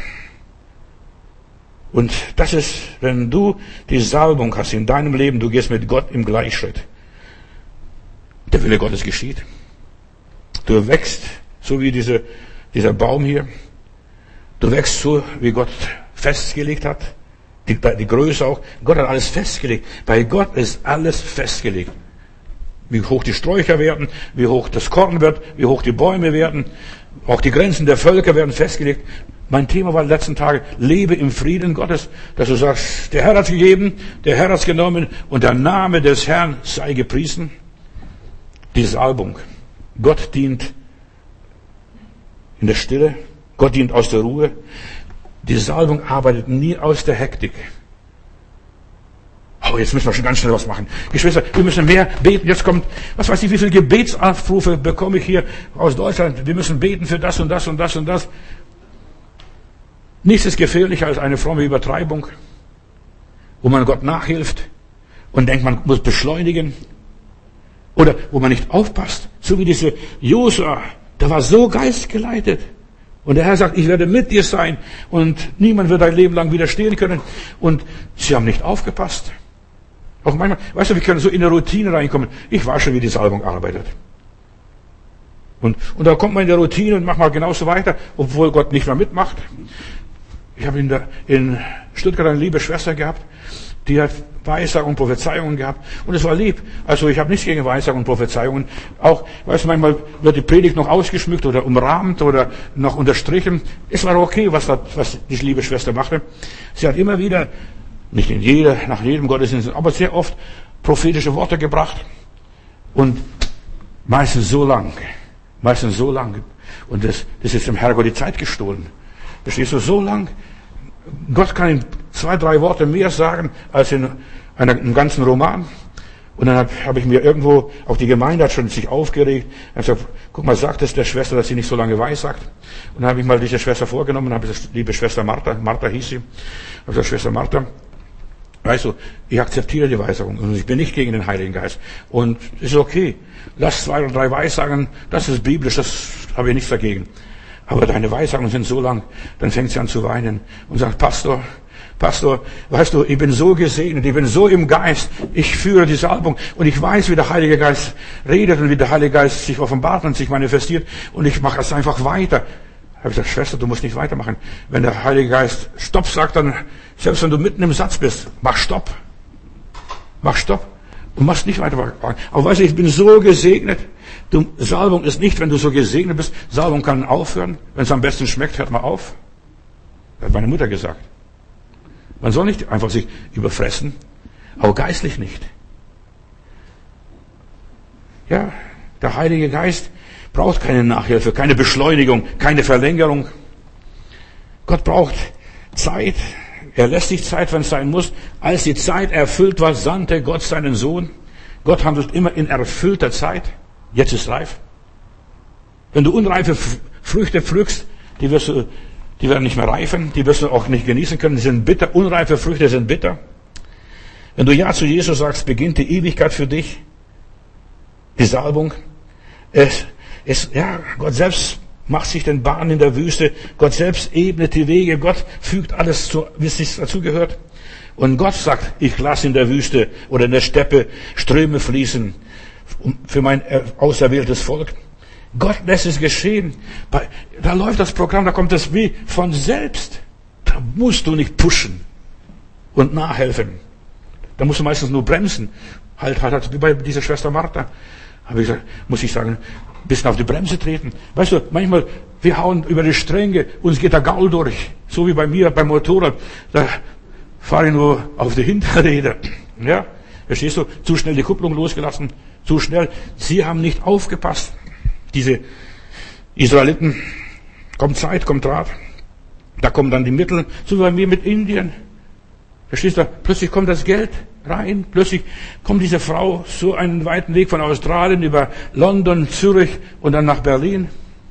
Und das ist, wenn du die Salbung hast in deinem Leben, du gehst mit Gott im Gleichschritt. Der Wille Gottes geschieht. Du wächst, so wie dieser Baum hier. Du wächst so, wie Gott festgelegt hat. Die Größe auch. Gott hat alles festgelegt. Bei Gott ist alles festgelegt. Wie hoch die Sträucher werden, wie hoch das Korn wird, wie hoch die Bäume werden. Auch die Grenzen der Völker werden festgelegt. Mein Thema war die letzten Tage, lebe im Frieden Gottes. Dass du sagst, der Herr hat's gegeben, der Herr hat's genommen und der Name des Herrn sei gepriesen. Die Salbung. Gott dient in der Stille. Gott dient aus der Ruhe. Die Salbung arbeitet nie aus der Hektik. Oh, jetzt müssen wir schon ganz schnell was machen. Geschwister, wir müssen mehr beten. Jetzt kommt, was weiß ich, wie viele Gebetsaufrufe bekomme ich hier aus Deutschland. Wir müssen beten für das und das und das und das. Nichts ist gefährlicher als eine fromme Übertreibung, wo man Gott nachhilft und denkt, man muss beschleunigen. Oder wo man nicht aufpasst. So wie diese Josua, der war so geistgeleitet. Und der Herr sagt, ich werde mit dir sein und niemand wird dein Leben lang widerstehen können. Und sie haben nicht aufgepasst. Auch manchmal, weißt du, wir können so in eine Routine reinkommen. Ich weiß schon, wie die Salbung arbeitet. Und da kommt man in der Routine und macht mal genauso weiter, obwohl Gott nicht mehr mitmacht. Ich habe in Stuttgart eine liebe Schwester gehabt, die hat Weissagung und Prophezeiungen gehabt. Und es war lieb. Also ich habe nichts gegen Weissagung und Prophezeiungen. Auch, weißt du, manchmal wird die Predigt noch ausgeschmückt oder umrahmt oder noch unterstrichen. Es war okay, was die liebe Schwester machte. Sie hat immer wieder, nicht nach jedem Gottesdienst, aber sehr oft prophetische Worte gebracht. Und meistens so lang. Und das ist dem Herrgott die Zeit gestohlen. Verstehst du, so lang? Gott kann ihm 2, 3 Worte mehr sagen als in einem ganzen Roman. Und dann habe ich mir irgendwo, auch die Gemeinde hat schon sich aufgeregt, hat gesagt, guck mal, sagt es der Schwester, dass sie nicht so lange weissagt. Und dann habe ich mal diese Schwester vorgenommen, habe gesagt, liebe Schwester Martha hieß sie, habe gesagt, Schwester Martha, weißt du, ich akzeptiere die Weissagung und ich bin nicht gegen den Heiligen Geist. Und es ist okay. Lass 2 oder 3 Weissagen, das ist biblisch, das habe ich nichts dagegen. Aber deine Weissagungen sind so lang, dann fängt sie an zu weinen und sagt, Pastor, weißt du, ich bin so gesegnet, ich bin so im Geist, ich führe die Salbung und ich weiß, wie der Heilige Geist redet und wie der Heilige Geist sich offenbart und sich manifestiert und ich mache es einfach weiter. Ich habe gesagt, Schwester, du musst nicht weitermachen. Wenn der Heilige Geist Stopp sagt, dann, selbst wenn du mitten im Satz bist, mach Stopp. Du machst nicht weitermachen. Aber weißt du, ich bin so gesegnet. Salbung ist nicht, wenn du so gesegnet bist. Salbung kann aufhören. Wenn es am besten schmeckt, hört mal auf. Das hat meine Mutter gesagt. Man soll nicht einfach sich überfressen, aber geistlich nicht. Ja, der Heilige Geist braucht keine Nachhilfe, keine Beschleunigung, keine Verlängerung. Gott braucht Zeit. Er lässt sich Zeit, wenn es sein muss. Als die Zeit erfüllt war, sandte Gott seinen Sohn. Gott handelt immer in erfüllter Zeit. Jetzt ist reif. Wenn du unreife Früchte pflückst, die werden nicht mehr reifen, die wirst du auch nicht genießen können, die sind bitter. Unreife Früchte sind bitter. Wenn du Ja zu Jesus sagst, beginnt die Ewigkeit für dich. Die Salbung. Gott selbst macht sich den Bahn in der Wüste. Gott selbst ebnet die Wege. Gott fügt alles zu, wie es sich dazu gehört. Und Gott sagt, ich lasse in der Wüste oder in der Steppe Ströme fließen für mein auserwähltes Volk. Gott lässt es geschehen. Da läuft das Programm, da kommt es wie von selbst. Da musst du nicht pushen und nachhelfen. Da musst du meistens nur bremsen. Halt, wie bei dieser Schwester Martha. Habe ich gesagt, muss ich sagen, ein bisschen auf die Bremse treten. Weißt du, manchmal, wir hauen über die Stränge, uns geht der Gaul durch. So wie bei mir beim Motorrad. Da fahre ich nur auf die Hinterräder. Ja, verstehst du? Zu schnell die Kupplung losgelassen. Zu schnell. Sie haben nicht aufgepasst. Diese Israeliten, kommt Zeit, kommt Rat. Da kommen dann die Mittel, so wie bei mir mit Indien. Verstehst du? Plötzlich kommt das Geld rein. Plötzlich kommt diese Frau so einen weiten Weg von Australien über London, Zürich und dann nach Berlin.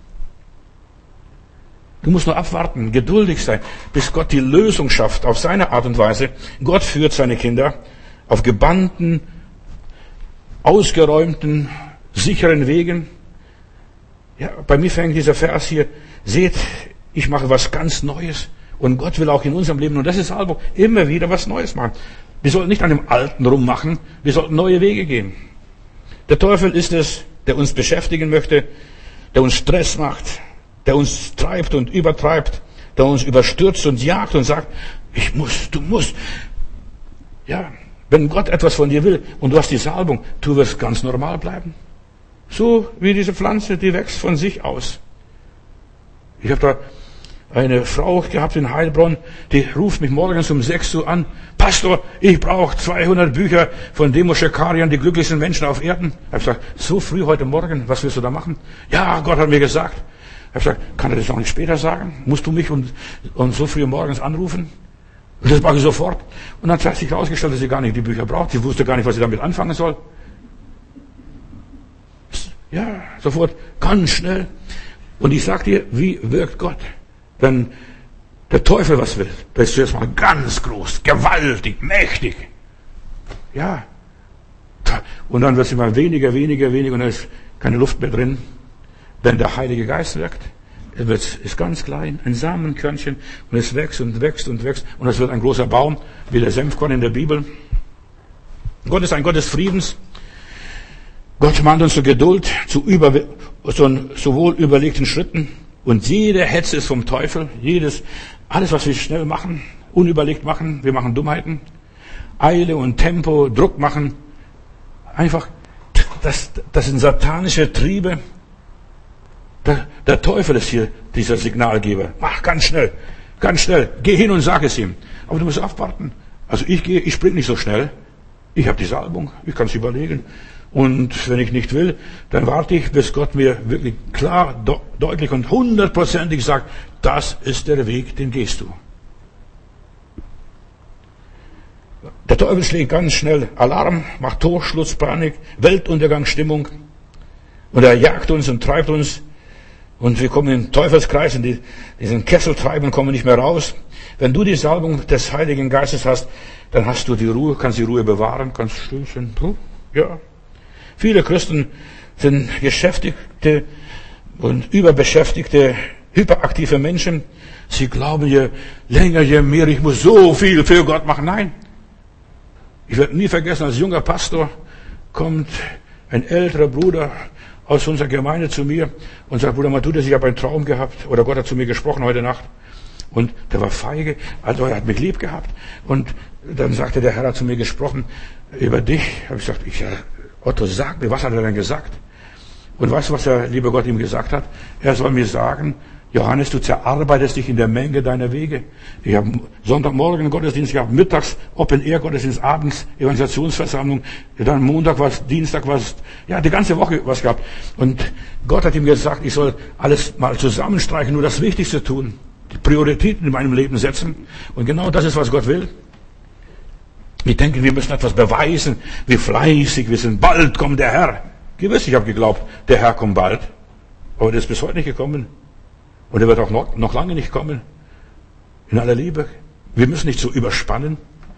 Du musst nur abwarten, geduldig sein, bis Gott die Lösung schafft, auf seine Art und Weise. Gott führt seine Kinder auf gebannten, ausgeräumten, sicheren Wegen. Ja, bei mir fängt dieser Vers hier, seht, ich mache was ganz Neues. Und Gott will auch in unserem Leben, und das ist Salbung, immer wieder was Neues machen. Wir sollten nicht an dem Alten rummachen, wir sollten neue Wege gehen. Der Teufel ist es, der uns beschäftigen möchte, der uns Stress macht, der uns treibt und übertreibt, der uns überstürzt und jagt und sagt, du musst. Ja, wenn Gott etwas von dir will und du hast die Salbung, du wirst ganz normal bleiben. So wie diese Pflanze, die wächst von sich aus. Ich habe da eine Frau gehabt in Heilbronn, die ruft mich morgens um 6 Uhr an. Pastor, ich brauche 200 Bücher von Demos Schakarian, die glücklichsten Menschen auf Erden. Ich habe gesagt, so früh heute Morgen, was willst du da machen? Ja, Gott hat mir gesagt. Ich habe gesagt, kann er das noch nicht später sagen? Musst du mich und so früh morgens anrufen? Und das mache ich sofort. Und dann hat sich herausgestellt, dass sie gar nicht die Bücher braucht. Sie wusste gar nicht, was sie damit anfangen soll. Ja, sofort, ganz schnell. Und ich sag dir, wie wirkt Gott? Wenn der Teufel was will, da ist zuerst mal ganz groß, gewaltig, mächtig. Ja, Und dann wird es immer weniger und dann ist keine Luft mehr drin. Wenn der Heilige Geist wirkt, ist ganz klein, ein Samenkörnchen, und es wächst und wächst und wächst, und es wird ein großer Baum, wie der Senfkorn in der Bibel. Gott ist ein Gott des Friedens. Gott mahnt uns zur Geduld, zu wohl überlegten Schritten, und jede Hetze ist vom Teufel, alles, was wir schnell machen, unüberlegt machen, wir machen Dummheiten, Eile und Tempo, Druck machen, einfach, das sind satanische Triebe. Der Teufel ist hier dieser Signalgeber. Mach ganz schnell, geh hin und sag es ihm. Aber du musst abwarten. Also ich spring nicht so schnell. Ich habe die Salbung, ich kann es überlegen. Und wenn ich nicht will, dann warte ich, bis Gott mir wirklich klar, deutlich und 100%ig sagt, das ist der Weg, den gehst du. Der Teufel schlägt ganz schnell Alarm, macht Torschluss, Panik, Weltuntergangsstimmung. Und er jagt uns und treibt uns. Und wir kommen in den Teufelskreis, in diesen Kessel treiben und kommen nicht mehr raus. Wenn du die Salbung des Heiligen Geistes hast, dann hast du die Ruhe, kannst die Ruhe bewahren, kannst still sein. Ja. Viele Christen sind geschäftigte und überbeschäftigte, hyperaktive Menschen. Sie glauben, je länger, je mehr, ich muss so viel für Gott machen. Nein. Ich werde nie vergessen, als junger Pastor kommt ein älterer Bruder aus unserer Gemeinde zu mir und sagt, Bruder Matthäus, ich habe einen Traum gehabt, oder Gott hat zu mir gesprochen heute Nacht, und der war feige, also er hat mich lieb gehabt, und dann sagte der Herr hat zu mir gesprochen über dich. Habe ich gesagt, Otto, sag mir, was hat er denn gesagt? Und weißt du, was der liebe Gott ihm gesagt hat? Er soll mir sagen, Johannes, du zerarbeitest dich in der Menge deiner Wege. Ich habe Sonntagmorgen Gottesdienst, ich habe mittags Open-Air-Gottesdienst, abends Evangelisationsversammlung, dann Montag was, Dienstag was, ja, die ganze Woche was gehabt. Und Gott hat ihm gesagt, ich soll alles mal zusammenstreichen, nur das Wichtigste tun, die Prioritäten in meinem Leben setzen. Und genau das ist, was Gott will. Wir denken, wir müssen etwas beweisen, wie fleißig wir sind. Bald kommt der Herr. Gewiss, ich habe geglaubt, der Herr kommt bald. Aber der ist bis heute nicht gekommen. Und er wird auch noch lange nicht kommen. In aller Liebe. Wir müssen nicht so überspannen.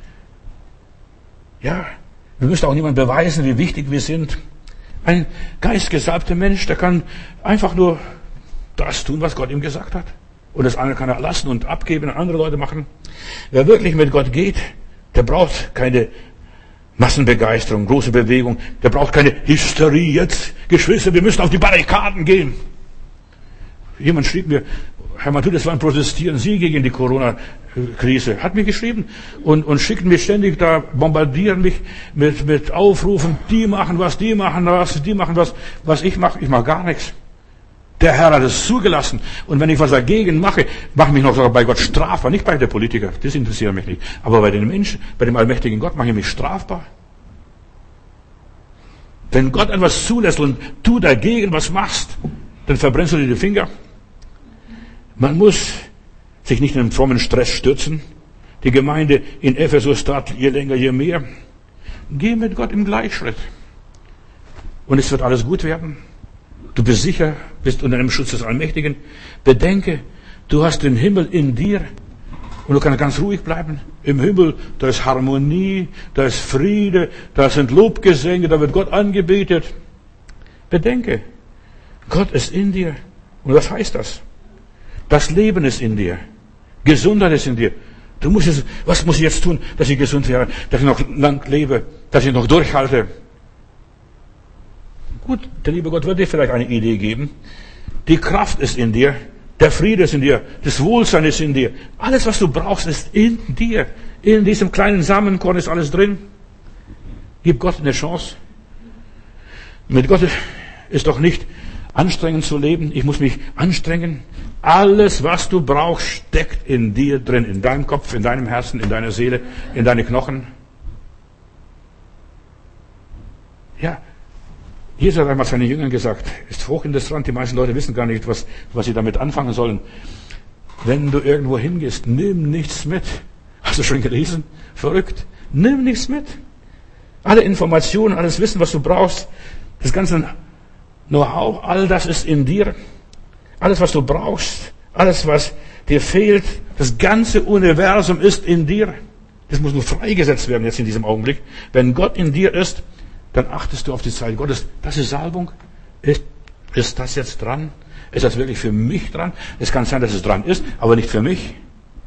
Ja, wir müssen auch niemandem beweisen, wie wichtig wir sind. Ein geistgesalbter Mensch, der kann einfach nur das tun, was Gott ihm gesagt hat. Und das andere kann er lassen und abgeben und andere Leute machen. Wer wirklich mit Gott geht, der braucht keine Massenbegeisterung, große Bewegung. Der braucht keine Hysterie. Jetzt, Geschwister, wir müssen auf die Barrikaden gehen. Jemand schrieb mir, Herr Matthäus, wann protestieren Sie gegen die Corona-Krise? Hat mir geschrieben und schicken mich ständig da, bombardieren mich mit Aufrufen, die machen was, was ich mache gar nichts. Der Herr hat es zugelassen. Und wenn ich was dagegen mache, mache ich mich noch sogar bei Gott strafbar. Nicht bei der Politiker, das interessiert mich nicht. Aber bei den Menschen, bei dem allmächtigen Gott mache ich mich strafbar. Wenn Gott etwas zulässt und du dagegen was machst, dann verbrennst du dir die Finger. Man muss sich nicht in einen frommen Stress stürzen. Die Gemeinde in Ephesus tat je länger, je mehr. Geh mit Gott im Gleichschritt. Und es wird alles gut werden. Du bist sicher, bist unter dem Schutz des Allmächtigen. Bedenke, du hast den Himmel in dir. Und du kannst ganz ruhig bleiben. Im Himmel, da ist Harmonie, da ist Friede, da sind Lobgesänge, da wird Gott angebetet. Bedenke, Gott ist in dir. Und was heißt das? Das Leben ist in dir. Gesundheit ist in dir. Was muss ich jetzt tun, dass ich gesund werde, dass ich noch lang lebe, dass ich noch durchhalte? Gut, der liebe Gott wird dir vielleicht eine Idee geben. Die Kraft ist in dir. Der Friede ist in dir. Das Wohlsein ist in dir. Alles, was du brauchst, ist in dir. In diesem kleinen Samenkorn ist alles drin. Gib Gott eine Chance. Mit Gott ist doch nicht anstrengend zu leben. Ich muss mich anstrengen. Alles, was du brauchst, steckt in dir drin. In deinem Kopf, in deinem Herzen, in deiner Seele, in deine Knochen. Ja. Jesus hat einmal seinen Jüngern gesagt, ist hochinteressant, die meisten Leute wissen gar nicht, was sie damit anfangen sollen. Wenn du irgendwo hingehst, nimm nichts mit. Hast du schon gelesen? Verrückt. Nimm nichts mit. Alle Informationen, alles Wissen, was du brauchst, das ganze Know-how, all das ist in dir. Alles, was du brauchst, alles, was dir fehlt, das ganze Universum ist in dir. Das muss nur freigesetzt werden jetzt in diesem Augenblick. Wenn Gott in dir ist, dann achtest du auf die Zeit Gottes. Das ist Salbung. Ist das jetzt dran? Ist das wirklich für mich dran? Es kann sein, dass es dran ist, aber nicht für mich.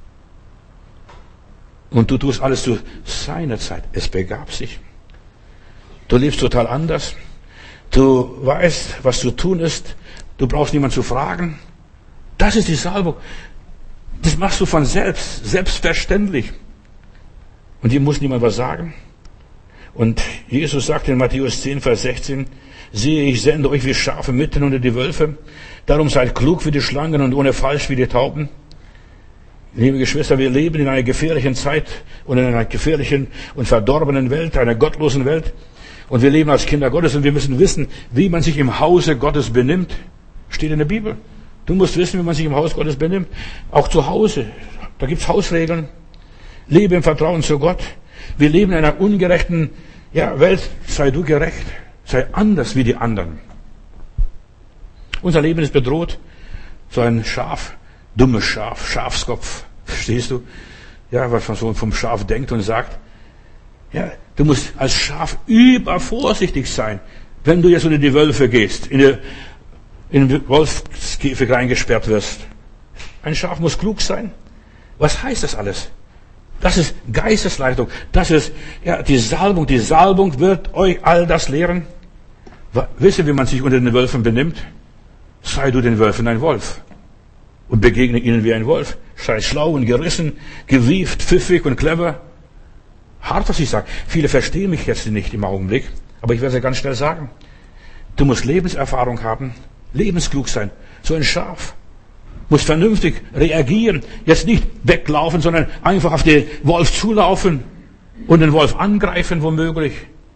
Und du tust alles zu seiner Zeit. Es begab sich. Du lebst total anders. Du weißt, was zu tun ist. Du brauchst niemanden zu fragen. Das ist die Salbung. Das machst du von selbst, selbstverständlich. Und dir muss niemand was sagen. Und Jesus sagt in Matthäus 10, Vers 16, siehe, ich sende euch wie Schafe mitten unter die Wölfe. Darum seid klug wie die Schlangen und ohne Falsch wie die Tauben. Liebe Geschwister, wir leben in einer gefährlichen Zeit und in einer gefährlichen und verdorbenen Welt, einer gottlosen Welt. Und wir leben als Kinder Gottes und wir müssen wissen, wie man sich im Hause Gottes benimmt. Steht in der Bibel. Du musst wissen, wie man sich im Haus Gottes benimmt. Auch zu Hause. Da gibt's Hausregeln. Lebe im Vertrauen zu Gott. Wir leben in einer ungerechten Welt. Sei du gerecht. Sei anders wie die anderen. Unser Leben ist bedroht. So ein dummes Schaf, Schafskopf. Verstehst du? Ja, was man so vom Schaf denkt und sagt. Ja, du musst als Schaf übervorsichtig sein, wenn du jetzt unter die Wölfe gehst, in den Wolfskäfig reingesperrt wirst. Ein Schaf muss klug sein. Was heißt das alles? Das ist Geistesleitung. Das ist die Salbung. Die Salbung wird euch all das lehren. Wisst ihr, wie man sich unter den Wölfen benimmt? Sei du den Wölfen ein Wolf und begegne ihnen wie ein Wolf. Sei schlau und gerissen, gewieft, pfiffig und clever. Hart, was ich sage. Viele verstehen mich jetzt nicht im Augenblick, aber ich werde es ganz schnell sagen. Du musst Lebenserfahrung haben, lebensklug sein. So ein Schaf muss vernünftig reagieren. Jetzt nicht weglaufen, sondern einfach auf den Wolf zulaufen und den Wolf angreifen, womöglich.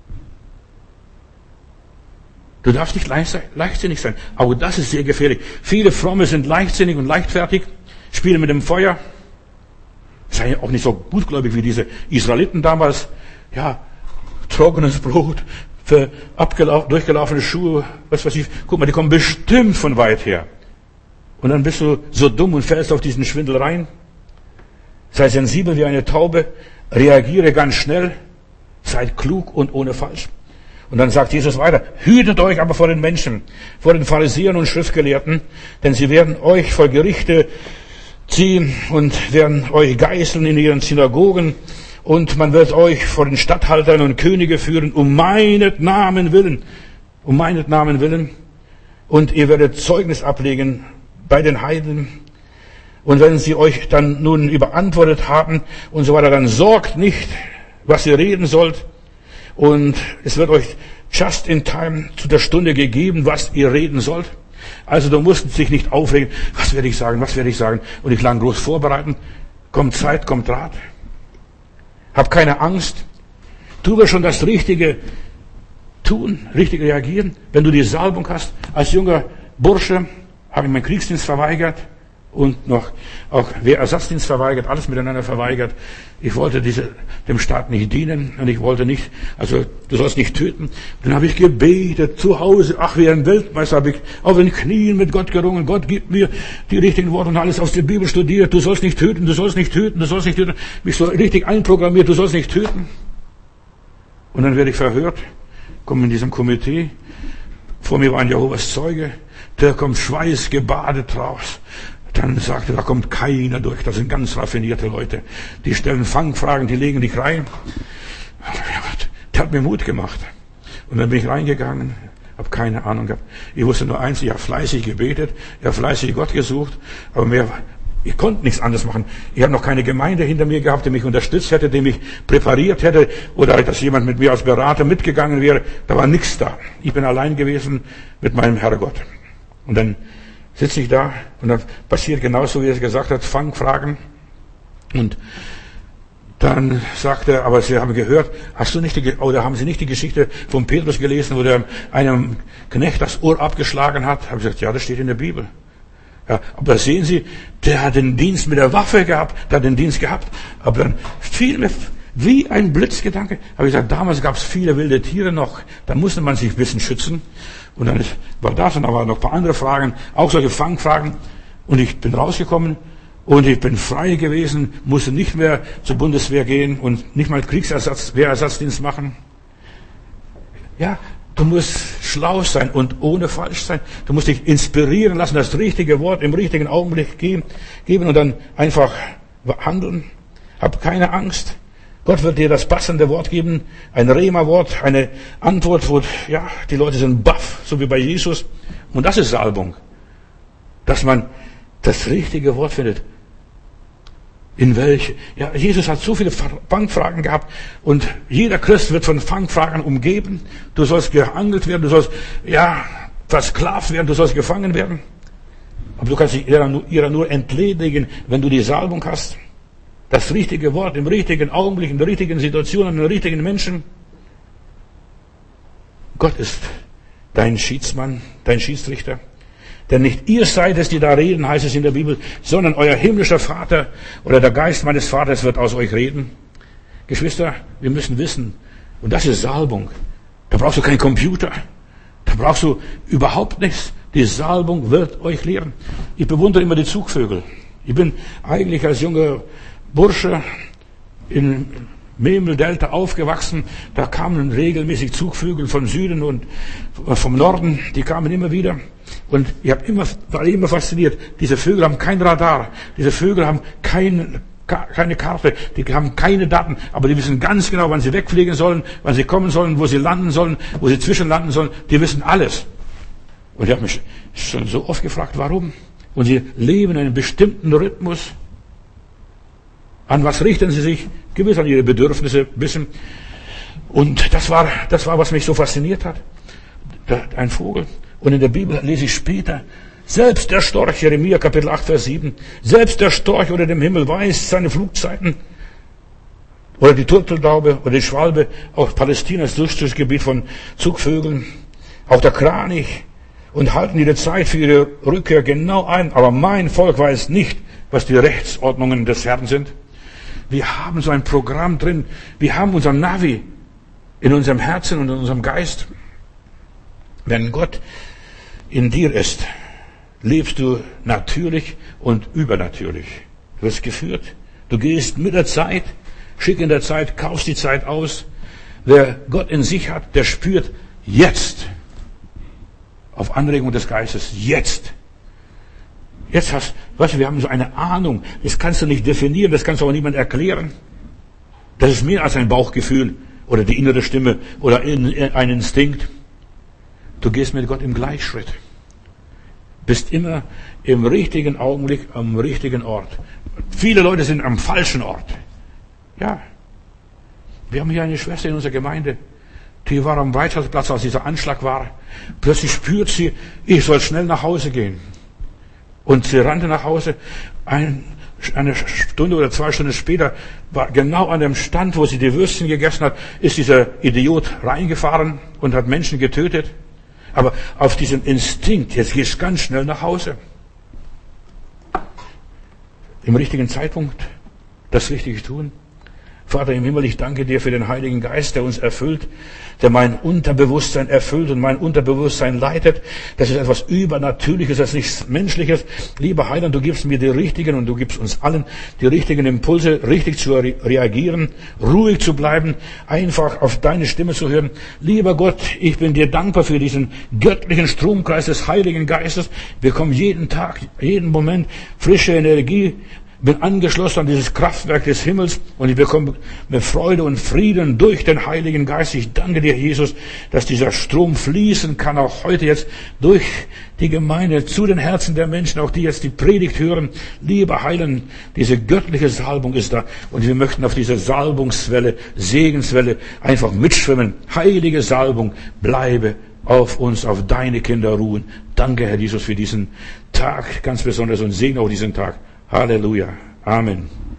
Du darfst nicht leichtsinnig sein. Auch das ist sehr gefährlich. Viele Fromme sind leichtsinnig und leichtfertig, spielen mit dem Feuer. Seien auch nicht so gutgläubig wie diese Israeliten damals. Ja, trockenes Brot, für durchgelaufene Schuhe, was weiß ich. Guck mal, die kommen bestimmt von weit her. Und dann bist du so dumm und fällst auf diesen Schwindel rein. Sei sensibel wie eine Taube, reagiere ganz schnell, seid klug und ohne Falsch. Und dann sagt Jesus weiter, hütet euch aber vor den Menschen, vor den Pharisäern und Schriftgelehrten, denn sie werden euch vor Gerichte ziehen und werden euch geißeln in ihren Synagogen und man wird euch vor den Statthaltern und Könige führen, um meinetnamen willen. Um meinetnamen willen. Und ihr werdet Zeugnis ablegen bei den Heiden. Und wenn sie euch dann nun überantwortet haben und so weiter, dann sorgt nicht, was ihr reden sollt. Und es wird euch just in time zu der Stunde gegeben, was ihr reden sollt. Also du musst dich nicht aufregen, was werde ich sagen, und dich lang groß vorbereiten. Kommt Zeit, kommt Rat. Hab keine Angst. Tu wir schon das Richtige tun, richtig reagieren. Wenn du die Salbung hast, als junger Bursche habe ich meinen Kriegsdienst verweigert und noch auch Wehrersatzdienst verweigert, alles miteinander verweigert. Ich wollte dem Staat nicht dienen und ich wollte nicht, also du sollst nicht töten. Und dann habe ich gebetet zu Hause, wie ein Weltmeister habe ich auf den Knien mit Gott gerungen. Gott gibt mir die richtigen Worte und alles aus der Bibel studiert. Du sollst nicht töten, du sollst nicht töten, du sollst nicht töten. Mich so richtig einprogrammiert, du sollst nicht töten. Und dann werde ich verhört, komme in diesem Komitee. Vor mir war ein Jehovas Zeuge, der kommt schweißgebadet raus. Dann sagte, da kommt keiner durch. Das sind ganz raffinierte Leute. Die stellen Fangfragen, die legen dich rein. Der hat mir Mut gemacht. Und dann bin ich reingegangen, habe keine Ahnung gehabt. Ich wusste nur eins, ich habe fleißig gebetet, ich habe fleißig Gott gesucht, aber ich konnte nichts anderes machen. Ich habe noch keine Gemeinde hinter mir gehabt, die mich unterstützt hätte, die mich präpariert hätte oder dass jemand mit mir als Berater mitgegangen wäre. Da war nichts da. Ich bin allein gewesen mit meinem Herrgott. Und dann sitze ich da und dann passiert genauso, wie er es gesagt hat, Fangfragen. Und dann sagt er, aber Sie haben gehört, haben Sie nicht die Geschichte von Petrus gelesen, wo der einem Knecht das Ohr abgeschlagen hat? Habe ich gesagt, ja, das steht in der Bibel. Ja, aber sehen Sie, der hat den Dienst mit der Waffe gehabt, aber dann fiel mir wie ein Blitzgedanke. Habe ich gesagt, damals gab es viele wilde Tiere noch, da musste man sich ein bisschen schützen. Und dann war das und aber noch ein paar andere Fragen, auch solche Fangfragen. Und ich bin rausgekommen und ich bin frei gewesen, musste nicht mehr zur Bundeswehr gehen und nicht mal Wehrersatzdienst machen. Ja, du musst schlau sein und ohne falsch sein. Du musst dich inspirieren lassen, das richtige Wort im richtigen Augenblick geben und dann einfach handeln. Hab keine Angst. Gott wird dir das passende Wort geben, ein Rema-Wort, eine Antwort, wo, ja, die Leute sind baff, so wie bei Jesus. Und das ist Salbung. Dass man das richtige Wort findet. In welche? Ja, Jesus hat so viele Fangfragen gehabt und jeder Christ wird von Fangfragen umgeben. Du sollst geangelt werden, du sollst, ja, versklavt werden, du sollst gefangen werden. Aber du kannst dich ihrer nur entledigen, wenn du die Salbung hast. Das richtige Wort im richtigen Augenblick, in der richtigen Situation, an den richtigen Menschen. Gott ist dein Schiedsmann, dein Schiedsrichter. Denn nicht ihr seid es, die da reden, heißt es in der Bibel, sondern euer himmlischer Vater oder der Geist meines Vaters wird aus euch reden. Geschwister, wir müssen wissen, und das ist Salbung. Da brauchst du keinen Computer. Da brauchst du überhaupt nichts. Die Salbung wird euch lehren. Ich bewundere immer die Zugvögel. Ich bin eigentlich als junger Bursche in Memel-Delta aufgewachsen. Da kamen regelmäßig Zugvögel vom Süden und vom Norden. Die kamen immer wieder. Und ich war immer fasziniert. Diese Vögel haben kein Radar. Diese Vögel haben keine Karte. Die haben keine Daten. Aber die wissen ganz genau, wann sie wegfliegen sollen, wann sie kommen sollen, wo sie landen sollen, wo sie zwischenlanden sollen. Die wissen alles. Und ich habe mich schon so oft gefragt, warum? Und sie leben in einem bestimmten Rhythmus. An was richten sie sich? Gewiss an ihre Bedürfnisse, wissen. Und das war, was mich so fasziniert hat. Ein Vogel. Und in der Bibel lese ich später, selbst der Storch, Jeremia Kapitel 8, Vers 7, selbst der Storch unter dem Himmel weiß seine Flugzeiten. Oder die Turteltaube oder die Schwalbe, auch Palästinas Durchzugsgebiet von Zugvögeln, auch der Kranich, und halten ihre Zeit für ihre Rückkehr genau ein. Aber mein Volk weiß nicht, was die Rechtsordnungen des Herrn sind. Wir haben so ein Programm drin. Wir haben unser Navi in unserem Herzen und in unserem Geist. Wenn Gott in dir ist, lebst du natürlich und übernatürlich. Du wirst geführt. Du gehst mit der Zeit, schick in der Zeit, kaufst die Zeit aus. Wer Gott in sich hat, der spürt jetzt auf Anregung des Geistes, jetzt. Weißt du, wir haben so eine Ahnung. Das kannst du nicht definieren, das kannst du auch niemand erklären. Das ist mehr als ein Bauchgefühl oder die innere Stimme oder ein Instinkt. Du gehst mit Gott im Gleichschritt. Bist immer im richtigen Augenblick am richtigen Ort. Viele Leute sind am falschen Ort. Ja. Wir haben hier eine Schwester in unserer Gemeinde, die war am Breitscheidplatz, als dieser Anschlag war. Plötzlich spürt sie, ich soll schnell nach Hause gehen. Und sie rannte nach Hause. Eine Stunde oder 2 Stunden später war genau an dem Stand, wo sie die Würstchen gegessen hat, ist dieser Idiot reingefahren und hat Menschen getötet. Aber auf diesen Instinkt, jetzt gehst du ganz schnell nach Hause. Im richtigen Zeitpunkt das Richtige tun. Vater im Himmel, ich danke dir für den Heiligen Geist, der uns erfüllt, der mein Unterbewusstsein erfüllt und mein Unterbewusstsein leitet. Das ist etwas Übernatürliches, das ist nichts Menschliches. Lieber Heiland, du gibst mir die richtigen und du gibst uns allen die richtigen Impulse, richtig zu reagieren, ruhig zu bleiben, einfach auf deine Stimme zu hören. Lieber Gott, ich bin dir dankbar für diesen göttlichen Stromkreis des Heiligen Geistes. Wir bekommen jeden Tag, jeden Moment frische Energie, bin angeschlossen an dieses Kraftwerk des Himmels und ich bekomme mit Freude und Frieden durch den Heiligen Geist. Ich danke dir, Jesus, dass dieser Strom fließen kann, auch heute jetzt durch die Gemeinde zu den Herzen der Menschen, auch die jetzt die Predigt hören. Lieber Heiland, diese göttliche Salbung ist da und wir möchten auf dieser Salbungswelle, Segenswelle einfach mitschwimmen. Heilige Salbung, bleibe auf uns, auf deine Kinder ruhen. Danke, Herr Jesus, für diesen Tag ganz besonders und segne auch diesen Tag. Halleluja. Amen.